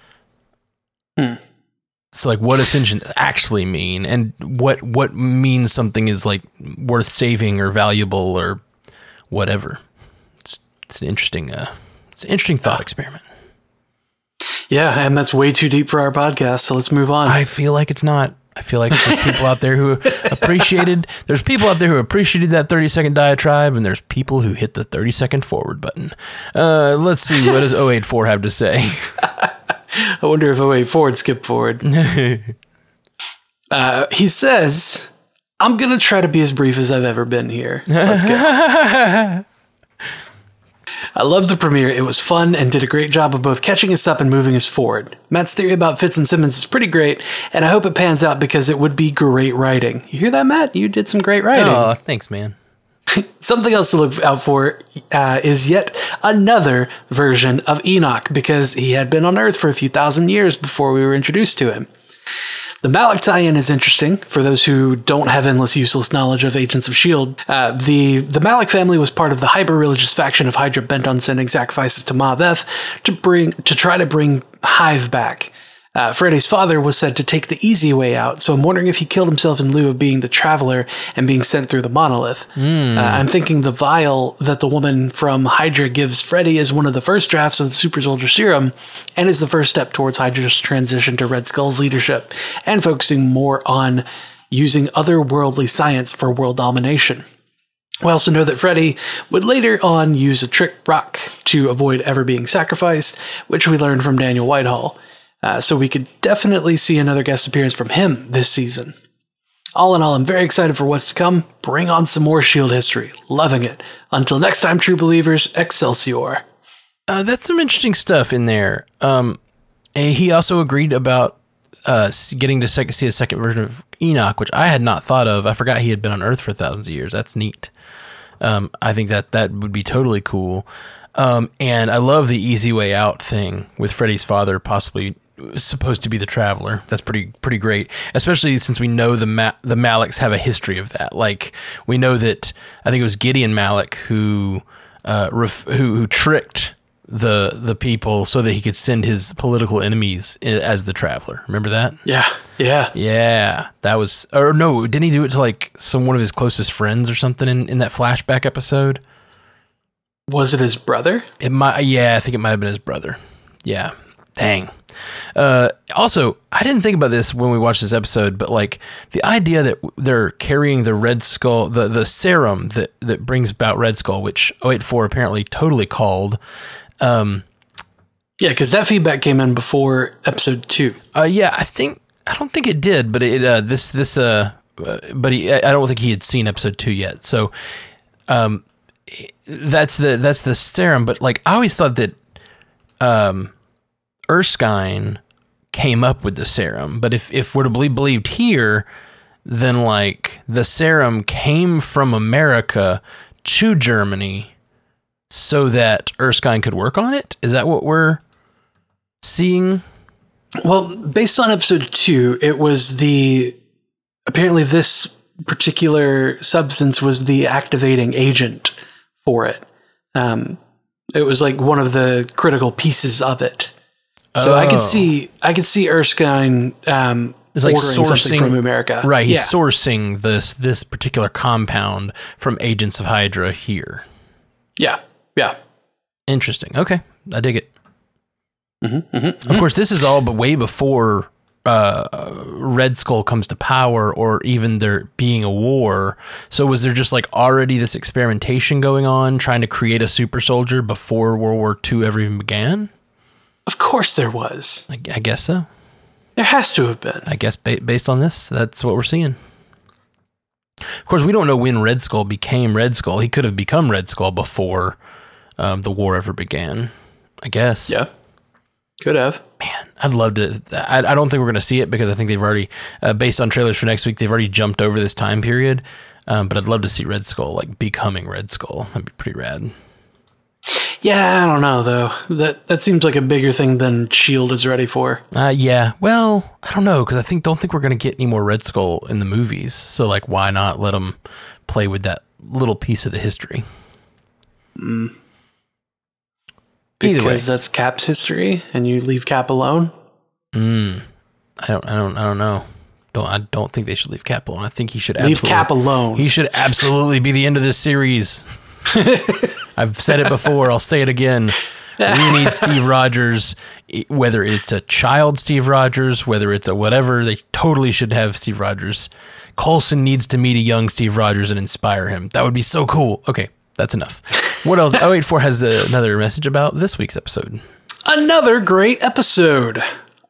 Hmm. So like what does sentient actually mean, and what what means something is like worth saving or valuable or whatever. It's it's an interesting uh it's an interesting thought uh, experiment. Yeah, and that's way too deep for our podcast, so let's move on. I feel like it's not. I feel like there's people out there who appreciated there's people out there who appreciated that thirty second diatribe, and there's people who hit the thirty second forward button. Uh let's see, what does oh eight four have to say? I wonder if oh eight four would skip forward. uh, he says, I'm going to try to be as brief as I've ever been here. Let's go. I loved the premiere. It was fun and did a great job of both catching us up and moving us forward. Matt's theory about Fitz and Simmons is pretty great, and I hope it pans out because it would be great writing. You hear that, Matt? You did some great writing. Oh, thanks, man. Something else to look out for uh, is yet another version of Enoch, because he had been on Earth for a few thousand years before we were introduced to him. The Malak tie-in is interesting for those who don't have endless useless knowledge of Agents of S H I E L D. Uh, the, the Malak family was part of the hyper-religious faction of Hydra bent on sending sacrifices to Maveth to bring to try to bring Hive back. Uh, Freddy's father was said to take the easy way out, so I'm wondering if he killed himself in lieu of being the Traveler and being sent through the monolith. Mm. Uh, I'm thinking the vial that the woman from Hydra gives Freddy is one of the first drafts of the Super Soldier Serum and is the first step towards Hydra's transition to Red Skull's leadership and focusing more on using otherworldly science for world domination. We also know that Freddy would later on use a trick rock to avoid ever being sacrificed, which we learned from Daniel Whitehall. Uh, so we could definitely see another guest appearance from him this season. All in all, I'm very excited for what's to come. Bring on some more S H I E L D history. Loving it. Until next time, true believers, Excelsior. Uh, that's some interesting stuff in there. Um, and he also agreed about uh, getting to sec- see a second version of Enoch, which I had not thought of. I forgot he had been on Earth for thousands of years. That's neat. Um, I think that that would be totally cool. Um, and I love the easy way out thing with Freddy's father possibly supposed to be the Traveler. That's pretty pretty great, especially since we know the Ma- the Malaks have a history of that. Like, we know that I think it was Gideon Malak who uh, ref- who who tricked the the people so that he could send his political enemies as the Traveler. Remember that? Yeah, yeah, yeah. That was, or no, didn't he do it to like some one of his closest friends or something in, in that flashback episode? Was it his brother? It might. Yeah, I think it might have been his brother. Yeah. Dang. Uh, also, I didn't think about this when we watched this episode, but like the idea that they're carrying the Red Skull, the, the serum that, that brings about Red Skull, which oh eight four apparently totally called. Um, yeah, because that feedback came in before episode two. Uh, yeah, I think, I don't think it did, but it, uh, this, this, uh, uh but he, I don't think he had seen episode two yet. So, um, that's the, that's the serum, but like, I always thought that, um, Erskine came up with the serum, but if, if we're to be believed here, then like the serum came from America to Germany so that Erskine could work on it. Is that what we're seeing? Well, based on episode two, it was the, apparently this particular substance was the activating agent for it. Um, it was like one of the critical pieces of it. So oh. I could see, I could see Erskine um, it's like ordering sourcing, something from America. Right, he's yeah. sourcing this this particular compound from Agents of Hydra here. Yeah, yeah. Interesting. Okay, I dig it. Mm-hmm, mm-hmm, of mm-hmm. course, this is all but way before uh, Red Skull comes to power, or even there being a war. So was there just like already this experimentation going on, trying to create a super soldier before World War Two ever even began? Of course there was. I, I guess so. There has to have been. I guess ba- based on this, that's what we're seeing. Of course, we don't know when Red Skull became Red Skull. He could have become Red Skull before um, the war ever began, I guess. Yeah, could have. Man, I'd love to. I, I don't think we're going to see it because I think they've already, uh, based on trailers for next week, they've already jumped over this time period. Um, but I'd love to see Red Skull like becoming Red Skull. That'd be pretty rad. Yeah, I don't know though. That that seems like a bigger thing than S H I E L D is ready for. Uh, yeah. Well, I don't know because I think don't think we're going to get any more Red Skull in the movies. So like, why not let them play with that little piece of the history? Mm. Because that's Cap's history, and you leave Cap alone. Mm. I don't. I don't. I don't know. Don't. I don't think they should leave Cap alone. I think he should leave Cap alone. He should absolutely be the end of this series. I've said it before. I'll say it again. We need Steve Rogers, whether it's a child Steve Rogers, whether it's a whatever, they totally should have Steve Rogers. Coulson needs to meet a young Steve Rogers and inspire him. That would be so cool. Okay, that's enough. What else? oh eight four has another message about this week's episode. Another great episode.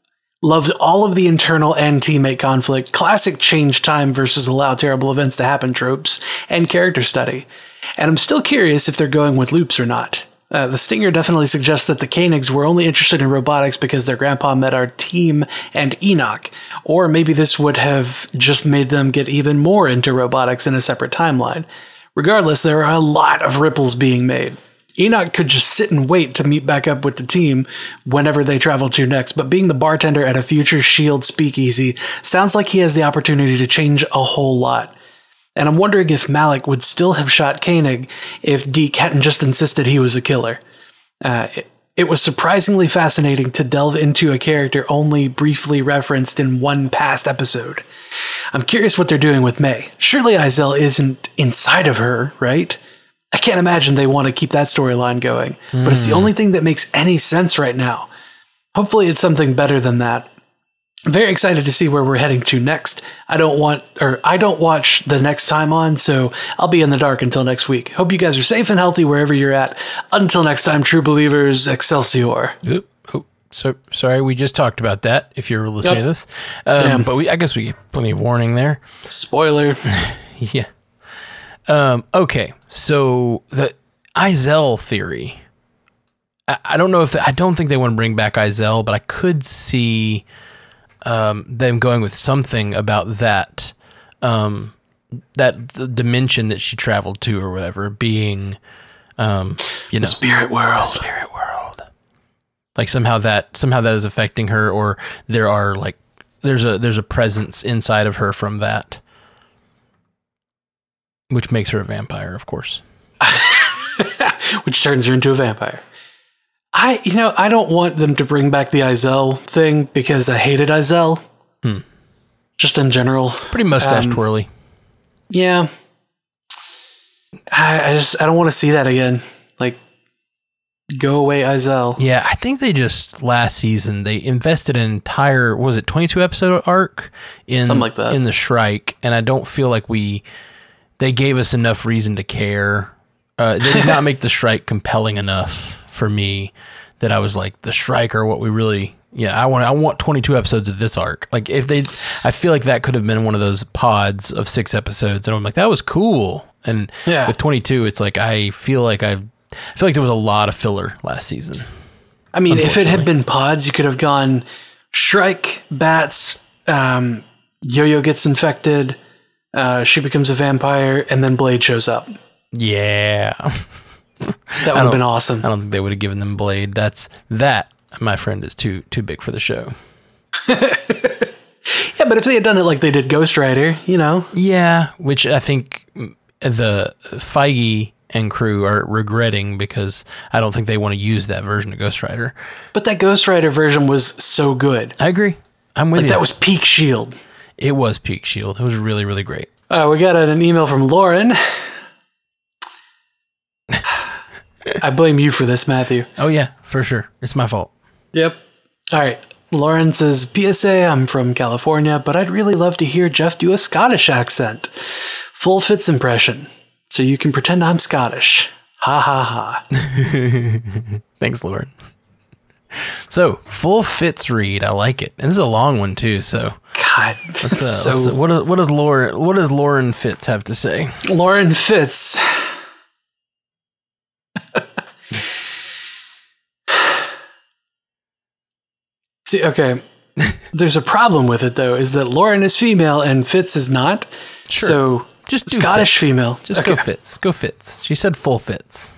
Loved all of the internal and teammate conflict, classic change time versus allow terrible events to happen tropes, and character study. And I'm still curious if they're going with loops or not. Uh, the Stinger definitely suggests that the Koenigs were only interested in robotics because their grandpa met our team and Enoch, or maybe this would have just made them get even more into robotics in a separate timeline. Regardless, there are a lot of ripples being made. Enoch could just sit and wait to meet back up with the team whenever they travel to next, but being the bartender at a future S H I E L D speakeasy sounds like he has the opportunity to change a whole lot. And I'm wondering if Malik would still have shot Koenig if Deke hadn't just insisted he was a killer. Uh, it, it was surprisingly fascinating to delve into a character only briefly referenced in one past episode. I'm curious what they're doing with May. Surely Izel isn't inside of her, right? I can't imagine they want to keep that storyline going, mm. but it's the only thing that makes any sense right now. Hopefully it's something better than that. I'm very excited to see where we're heading to next. I don't want, or I don't watch the next time on, so I'll be in the dark until next week. Hope you guys are safe and healthy wherever you're at. Until next time, true believers, Excelsior. Oop, oop, so, sorry, we just talked about that, if you're listening yep. to this. Um, but we, I guess we get plenty of warning there. Spoiler. yeah. Um, okay, so the Izel theory. I, I don't know if, I don't think they want to bring back Izel, but I could see... Um, them going with something about that, um, that the dimension that she traveled to or whatever being, um, you know, the spirit world, the spirit world. Like somehow that somehow that is affecting her, or there are like there's a there's a presence inside of her from that, which makes her a vampire, of course, which turns her into a vampire. I, you know, I don't want them to bring back the Izel thing because I hated Izel. Hmm. Just in general. Pretty mustache um, twirly. Yeah. I, I just, I don't want to see that again. Like, go away, Izel. Yeah, I think they just, last season, they invested an entire, what was it, twenty-two episode arc in, Something like that. in the Shrike, and I don't feel like we, they gave us enough reason to care. Uh, they did not make the Shrike compelling enough for me that I was like, the Shrike are what we really, yeah, I want I want twenty-two episodes of this arc. Like if they, I feel like that could have been one of those pods of six episodes, and I'm like, that was cool. And yeah. with twenty-two, it's like, I feel like I, I feel like there was a lot of filler last season. I mean, if it had been pods, you could have gone Shrike, Bats, um, Yo-Yo gets infected, uh, she becomes a vampire, and then Blade shows up. Yeah. That would have been awesome. I don't think they would have given them Blade. That's that, my friend, is too too big for the show. Yeah, but if they had done it like they did Ghost Rider, you know. Yeah, which I think the Feige and crew are regretting because I don't think they want to use that version of Ghost Rider. But that Ghost Rider version was so good. I agree. I'm with like you. That was peak S H I E L D. It was peak S H I E L D. It was really, really great. Uh, we got an email from Lauren. I blame you for this, Matthew. Oh, yeah, for sure. It's my fault. Yep. All right. Lauren says, P S A, I'm from California, but I'd really love to hear Jeff do a Scottish accent. Full Fitz impression. So you can pretend I'm Scottish. Ha ha ha. Thanks, Lauren. So, full Fitz read. I like it. And this is a long one, too, so. God. Let's, uh, so let's, uh, what, does, what, does Lauren, what does Lauren Fitz have to say? Lauren Fitz. See, okay. There's a problem with it, though, is that Lauren is female and Fitz is not. Sure. So, just do Scottish Fitz. female. Just okay. go Fitz. Go Fitz. She said full Fitz.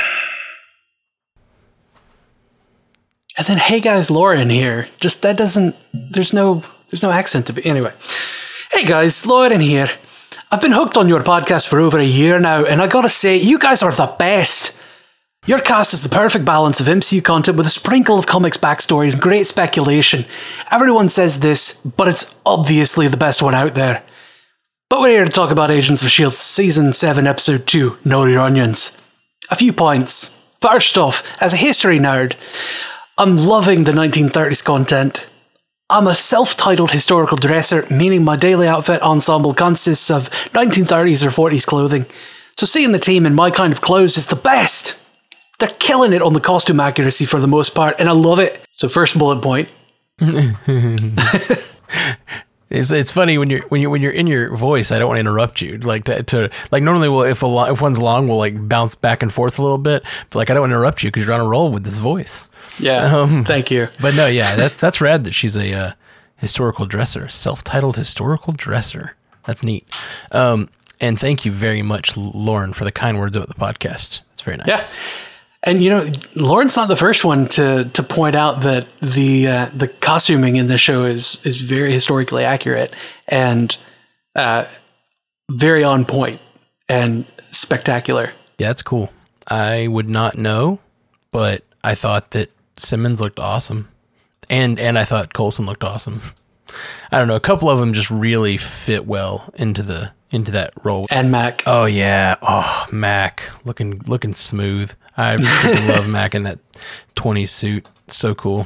And then, hey guys, Lauren here. Just, that doesn't, there's no, there's no accent to be. Anyway. Hey guys, Lauren here. I've been hooked on your podcast for over a year now, and I gotta say, you guys are the best. Your cast is the perfect balance of M C U content with a sprinkle of comics backstory and great speculation. Everyone says this, but it's obviously the best one out there. But we're here to talk about Agents of S H I E L D Season seven Episode two, Know Your Onions. A few points. First off, as a history nerd, I'm loving the nineteen thirties content. I'm a self-titled historical dresser, meaning my daily outfit ensemble consists of nineteen thirties or forties clothing. So seeing the team in my kind of clothes is the best. They're killing it on the costume accuracy for the most part, and I love it. So first bullet point, It's it's funny when you're when you when you're in your voice. I don't want to interrupt you. Like to, to like normally, we'll if a lo- if one's long, we'll like bounce back and forth a little bit. But like I don't want to interrupt you because you're on a roll with this voice. Yeah. Um, thank you. But no, yeah, that's that's rad that she's a uh, historical dresser, self-titled historical dresser. That's neat. Um, and thank you very much, Lauren, for the kind words about the podcast. It's very nice. Yeah. And, you know, Lauren's not the first one to to point out that the uh, the costuming in the show is is very historically accurate and uh, very on point and spectacular. Yeah, that's cool. I would not know, but I thought that Simmons looked awesome. And and I thought Coulson looked awesome. I don't know, a couple of them just really fit well into the into that role. And Mac. Oh yeah. Oh, Mac looking looking smooth. I freaking love Mac in that twenties suit. So cool.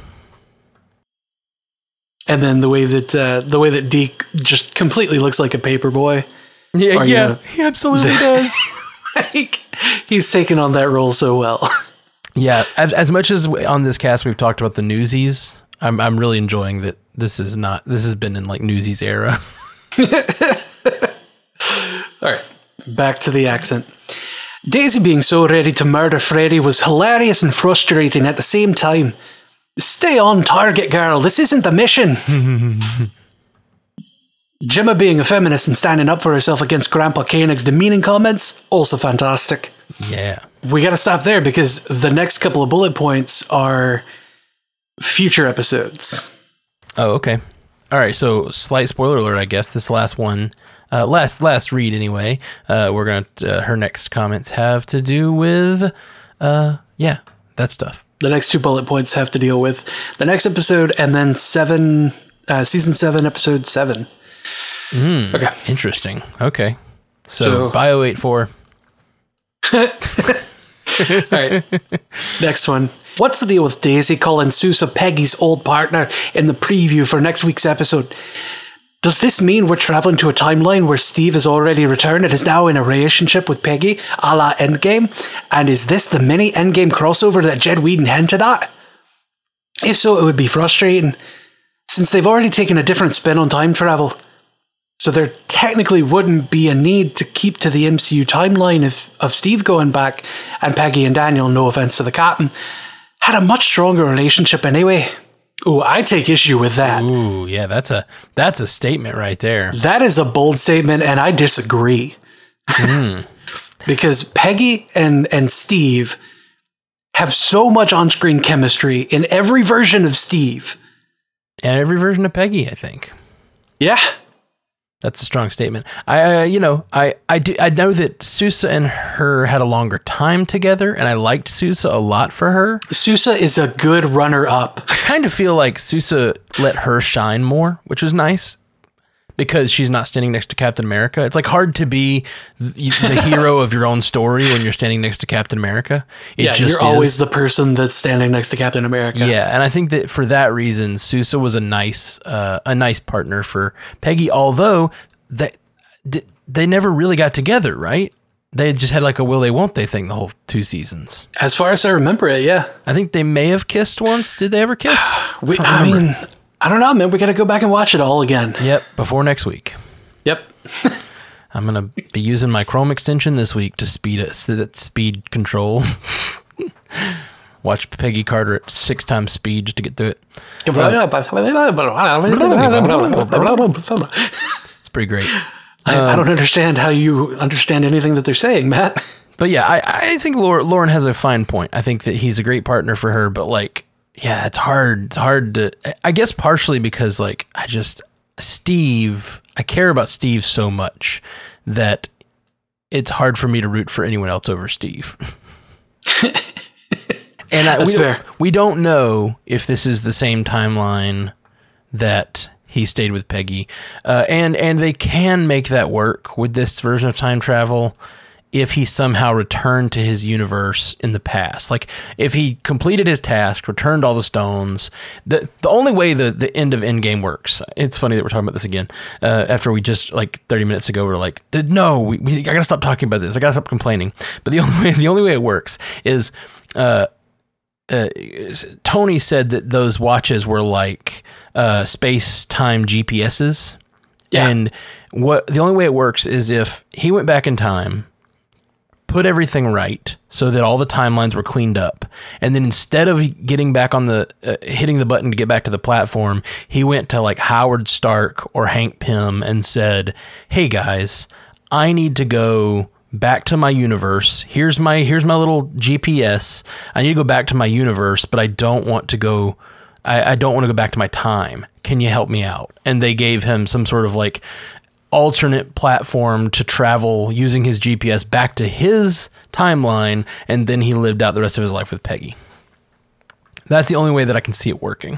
And then the way that uh, the way that Deke just completely looks like a paper boy. Yeah, or, yeah, you know, he absolutely does. Like, he's taken on that role so well. Yeah, as, as much as on this cast we've talked about the Newsies, I'm I'm really enjoying that this is not this has been in like Newsies era. All right, back to the accent. Daisy being so ready to murder Freddy was hilarious and frustrating at the same time. Stay on target, girl. This isn't the mission. Gemma being a feminist and standing up for herself against Grandpa Koenig's demeaning comments, also fantastic. Yeah. We gotta stop there because the next couple of bullet points are future episodes. Oh, okay. All right, so slight spoiler alert, I guess. This last one, uh, last last read anyway, uh, we're going to, uh, her next comments have to do with, uh, yeah, that stuff. The next two bullet points have to deal with the next episode and then seven, uh, season seven, episode seven. Mm, okay. Interesting. Okay. So, So Bio eighty-four. All right. Next one. What's the deal with Daisy calling Sousa Peggy's old partner in the preview for next week's episode? Does this mean we're traveling to a timeline where Steve has already returned and is now in a relationship with Peggy, a la Endgame? And is this the mini Endgame crossover that Jed Whedon hinted at? If so, it would be frustrating, since they've already taken a different spin on time travel. So there technically wouldn't be a need to keep to the M C U timeline if of Steve going back, and Peggy and Daniel, no offense to the captain, had a much stronger relationship anyway. Ooh, I take issue with that. Ooh, yeah, that's a that's a statement right there. That is a bold statement, and I disagree. Mm. Because Peggy and, and Steve have so much on-screen chemistry in every version of Steve. And every version of Peggy, I think. Yeah. That's a strong statement. I, uh, you know, I, I do, I know that Sousa and her had a longer time together, and I liked Sousa a lot for her. Sousa is a good runner-up. I kind of feel like Sousa let her shine more, which was nice, because she's not standing next to Captain America. It's like hard to be the, the hero of your own story when you're standing next to Captain America. It yeah, just you're is. always the person that's standing next to Captain America. Yeah, and I think that for that reason, Sousa was a nice, uh, a nice partner for Peggy. Although they they never really got together, right? They just had like a will they won't they thing the whole two seasons. As far as I remember it, yeah. I think they may have kissed once. Did they ever kiss? we, I, I mean, I don't know, man. We got to go back and watch it all again. Yep, before next week. Yep. I'm gonna be using my Chrome extension this week to speed it, so that speed control. Watch Peggy Carter at six times speed just to get through it. Uh, it's pretty great. I, um, I don't understand how you understand anything that they're saying, Matt. But yeah, I, I think Lauren has a fine point. I think that he's a great partner for her, but like, yeah, it's hard. It's hard to, I guess partially because like, I just, Steve, I care about Steve so much that it's hard for me to root for anyone else over Steve. And I, That's we, fair. we don't know if this is the same timeline that he stayed with Peggy. Uh, and, and they can make that work with this version of time travel if he somehow returned to his universe in the past. Like, if he completed his task, returned all the stones, the the only way the, the end of Endgame works, it's funny that we're talking about this again, uh, after we just, like, thirty minutes ago, we were like, no, we, we, I gotta stop talking about this, I gotta stop complaining. But the only way, the only way it works is, uh, uh, Tony said that those watches were like uh, space-time G P S's. Yeah. And what the only way it works is if he went back in time, put everything right so that all the timelines were cleaned up, and then instead of getting back on the uh, hitting the button to get back to the platform, he went to like Howard Stark or Hank Pym and said, "Hey guys, I need to go back to my universe. Here's my here's my little G P S. I need to go back to my universe, but I don't want to go I, I don't want to go back to my time. Can you help me out?" And they gave him some sort of like alternate platform to travel using his G P S back to his timeline, and then he lived out the rest of his life with Peggy. That's the only way that I can see it working.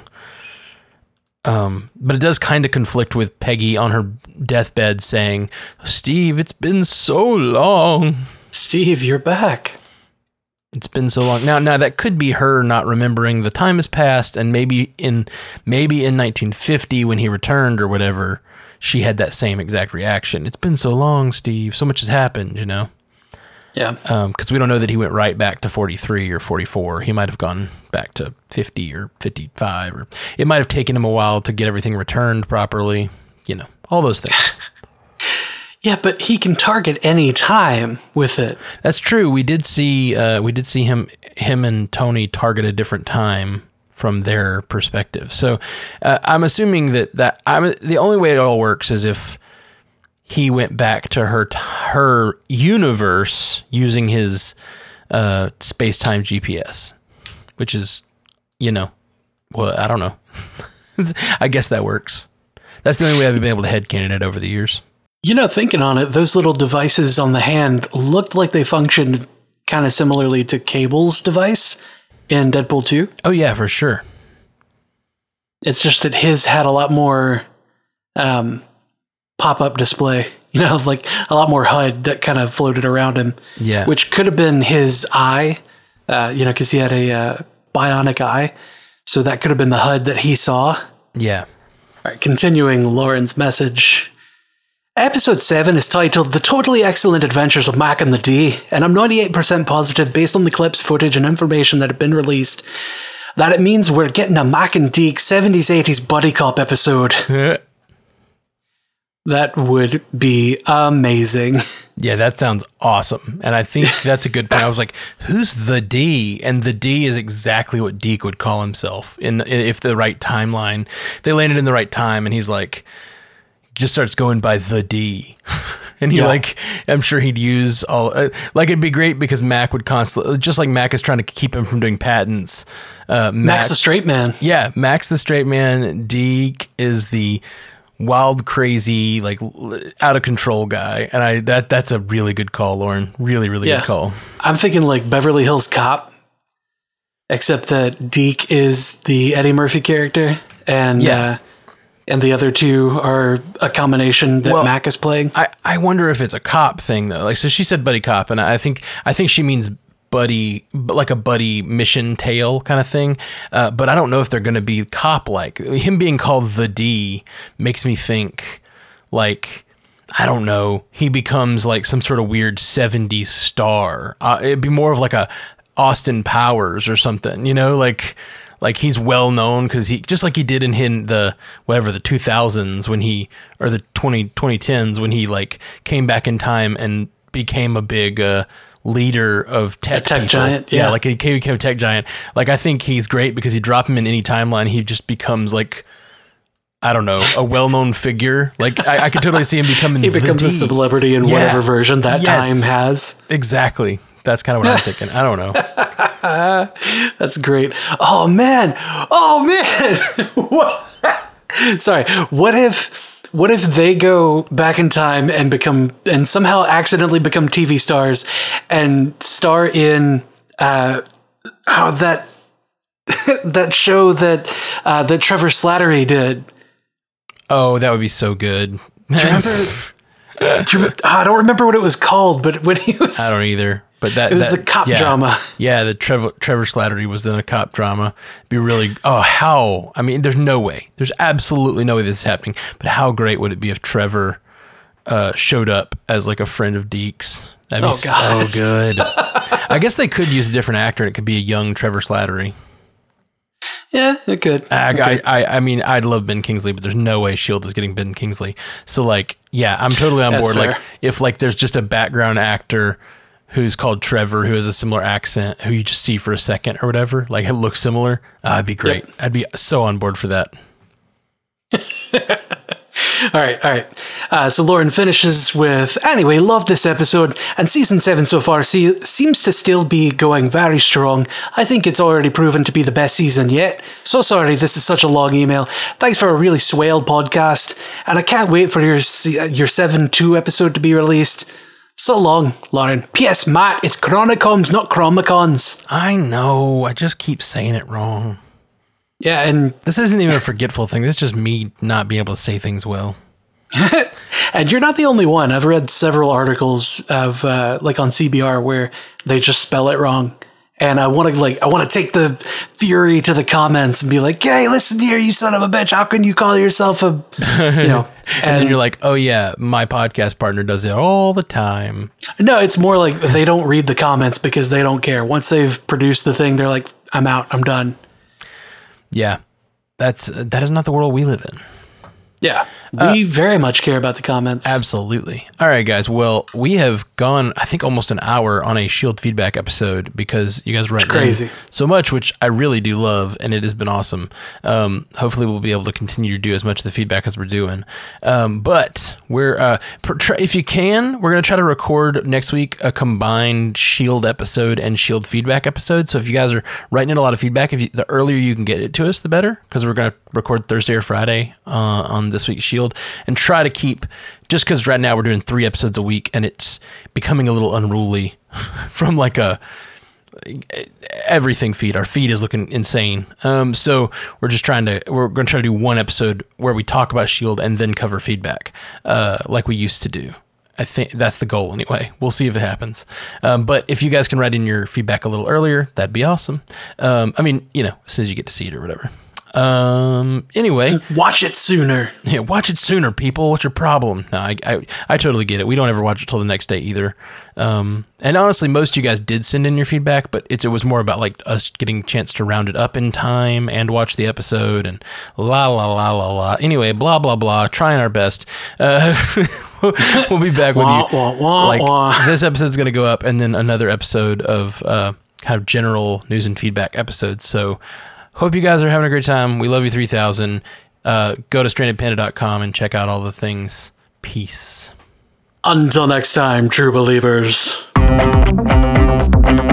Um, but it does kind of conflict with Peggy on her deathbed saying, "Steve, it's been so long. Steve, you're back. It's been so long." Now, now that could be her not remembering the time has passed, and maybe in maybe in nineteen fifty when he returned or whatever, she had that same exact reaction. "It's been so long, Steve. So much has happened, you know." Yeah. Because um, we don't know that he went right back to forty-three or forty-four. He might have gone back to fifty or fifty-five, or it might have taken him a while to get everything returned properly. You know, all those things. Yeah, but he can target any time with it. That's true. We did see uh, we did see him him and Tony target a different time from their perspective. So uh, I'm assuming that that I'm the only way it all works is if he went back to her her universe using his uh, space-time G P S, which is, you know, well, I don't know. I guess that works. That's the only way I've been able to headcanon it over the years. You know, thinking on it, those little devices on the hand looked like they functioned kind of similarly to Cable's device in Deadpool two. Oh, yeah, for sure. It's just that his had a lot more um, pop-up display, you know, like a lot more H U D that kind of floated around him. Yeah. Which could have been his eye, uh, you know, because he had a uh, bionic eye. So that could have been the H U D that he saw. Yeah. All right, continuing Lauren's message. Episode seven is titled The Totally Excellent Adventures of Mac and the D, and I'm ninety-eight percent positive, based on the clips, footage, and information that have been released, that it means we're getting a Mac and Deke seventies eighties buddy cop episode. That would be amazing. Yeah, that sounds awesome. And I think that's a good point. I was like, who's the D? And the D is exactly what Deke would call himself in if the right timeline. They landed in the right time, and he's like, just starts going by the D. And he yeah. like, I'm sure he'd use all, uh, like it'd be great because Mac would constantly, just like Mac is trying to keep him from doing patents. Uh, Mac, Mac's the straight man. Yeah, Mac's the straight man. Deke is the wild, crazy, like out of control guy. And I, that, that's a really good call, Lauren. Really, really yeah. good call. I'm thinking like Beverly Hills Cop, except that Deke is the Eddie Murphy character. And, yeah. uh, and the other two are a combination that well, Mac is playing. I, I wonder if it's a cop thing though. Like, so she said buddy cop, and I think I think she means buddy, like a buddy mission tale kind of thing. Uh, but I don't know if they're going to be cop like. Him being called the D makes me think like, I don't know, he becomes like some sort of weird seventies star. Uh, it'd be more of like a Austin Powers or something, you know, like. Like he's well known because he, just like he did in, in the, whatever, the two thousands when he, or the twenty, twenty tens when he like came back in time and became a big uh, leader of tech, a tech people. giant. Yeah. yeah. Like he became a tech giant. Like I think he's great because you drop him in any timeline, he just becomes like, I don't know, a well-known figure. Like I, I could totally see him becoming He becomes the a D. celebrity in yeah. whatever version that yes. time has. Exactly. That's kind of what I'm thinking. I don't know. That's great. Oh man. Oh man. What? Sorry. What if what if they go back in time and become and somehow accidentally become T V stars and star in uh how that that show that uh, that Trevor Slattery did? Oh, that would be so good. Do you remember? do you remember I don't remember what it was called, but when he was I don't either. But that it was that, the cop yeah, drama. Yeah, the Trevor Trevor Slattery was in a cop drama. It'd be really oh how I mean, there's no way, there's absolutely no way this is happening. But how great would it be if Trevor uh, showed up as like a friend of Deke's? That'd be oh, God. so good. I guess they could use a different actor. And it could be a young Trevor Slattery. Yeah, it could. I, okay. I, I, I mean, I'd love Ben Kingsley, but there's no way S H I E L D is getting Ben Kingsley. So, like, yeah, I'm totally on board. fair. Like, if like there's just a background actor who's called Trevor, who has a similar accent, who you just see for a second or whatever, like it looks similar, uh, it'd be great. Yep. I'd be so on board for that. All right, all right. Uh, so Lauren finishes with, anyway, love this episode, and season seven so far see, seems to still be going very strong. I think it's already proven to be the best season yet. So sorry, this is such a long email. Thanks for a really swelled podcast, and I can't wait for your your seven two episode to be released. So long, Lauren. P S. Matt, it's Chronicoms, not Chromicons. I know, I just keep saying it wrong. Yeah, and this isn't even a forgetful thing. This is just me not being able to say things well. And you're not the only one. I've read several articles of uh, like on C B R where they just spell it wrong. And I want to like I want to take the fury to the comments and be like, "Hey, listen here, you son of a bitch! How can you call yourself a you know?" And, and then you're like, "Oh yeah, my podcast partner does it all the time." No, it's more like they don't read the comments because they don't care. Once they've produced the thing, they're like, "I'm out. I'm done." Yeah, that's that is not the world we live in. Yeah, we uh, very much care about the comments. Absolutely. All right, guys. Well, we have gone, I think, almost an hour on a S H I E L D feedback episode because you guys write crazy so much, which I really do love, and it has been awesome. Um, hopefully, we'll be able to continue to do as much of the feedback as we're doing. Um, but we're, uh, if you can, we're going to try to record next week a combined S H I E L D episode and S H I E L D feedback episode. So if you guys are writing in a lot of feedback, if you, the earlier you can get it to us, the better, because we're going to record Thursday or Friday uh, on this week's S H I E L D, and try to keep, just because right now we're doing three episodes a week and it's becoming a little unruly from like a everything feed. Our feed is looking insane. Um, so we're just trying to, we're going to try to do one episode where we talk about S H I E L D and then cover feedback uh, like we used to do. I think that's the goal anyway. We'll see if it happens. Um, but if you guys can write in your feedback a little earlier, that'd be awesome. Um, I mean, you know, as soon as you get to see it or whatever. Um, anyway, watch it sooner. Yeah, watch it sooner, people. What's your problem? No, I, I, I totally get it. We don't ever watch it till the next day either. Um, and honestly, most of you guys did send in your feedback, but it's, it was more about like us getting a chance to round it up in time and watch the episode and la, la, la, la, la. Anyway, blah, blah, blah, trying our best. Uh, we'll be back with wah, you. Wah, wah, like wah. This episode's going to go up and then another episode of, uh, kind of general news and feedback episodes. So, hope you guys are having a great time. We love you three thousand. Uh, go to stranded panda dot com and check out all the things. Peace. Until next time, true believers.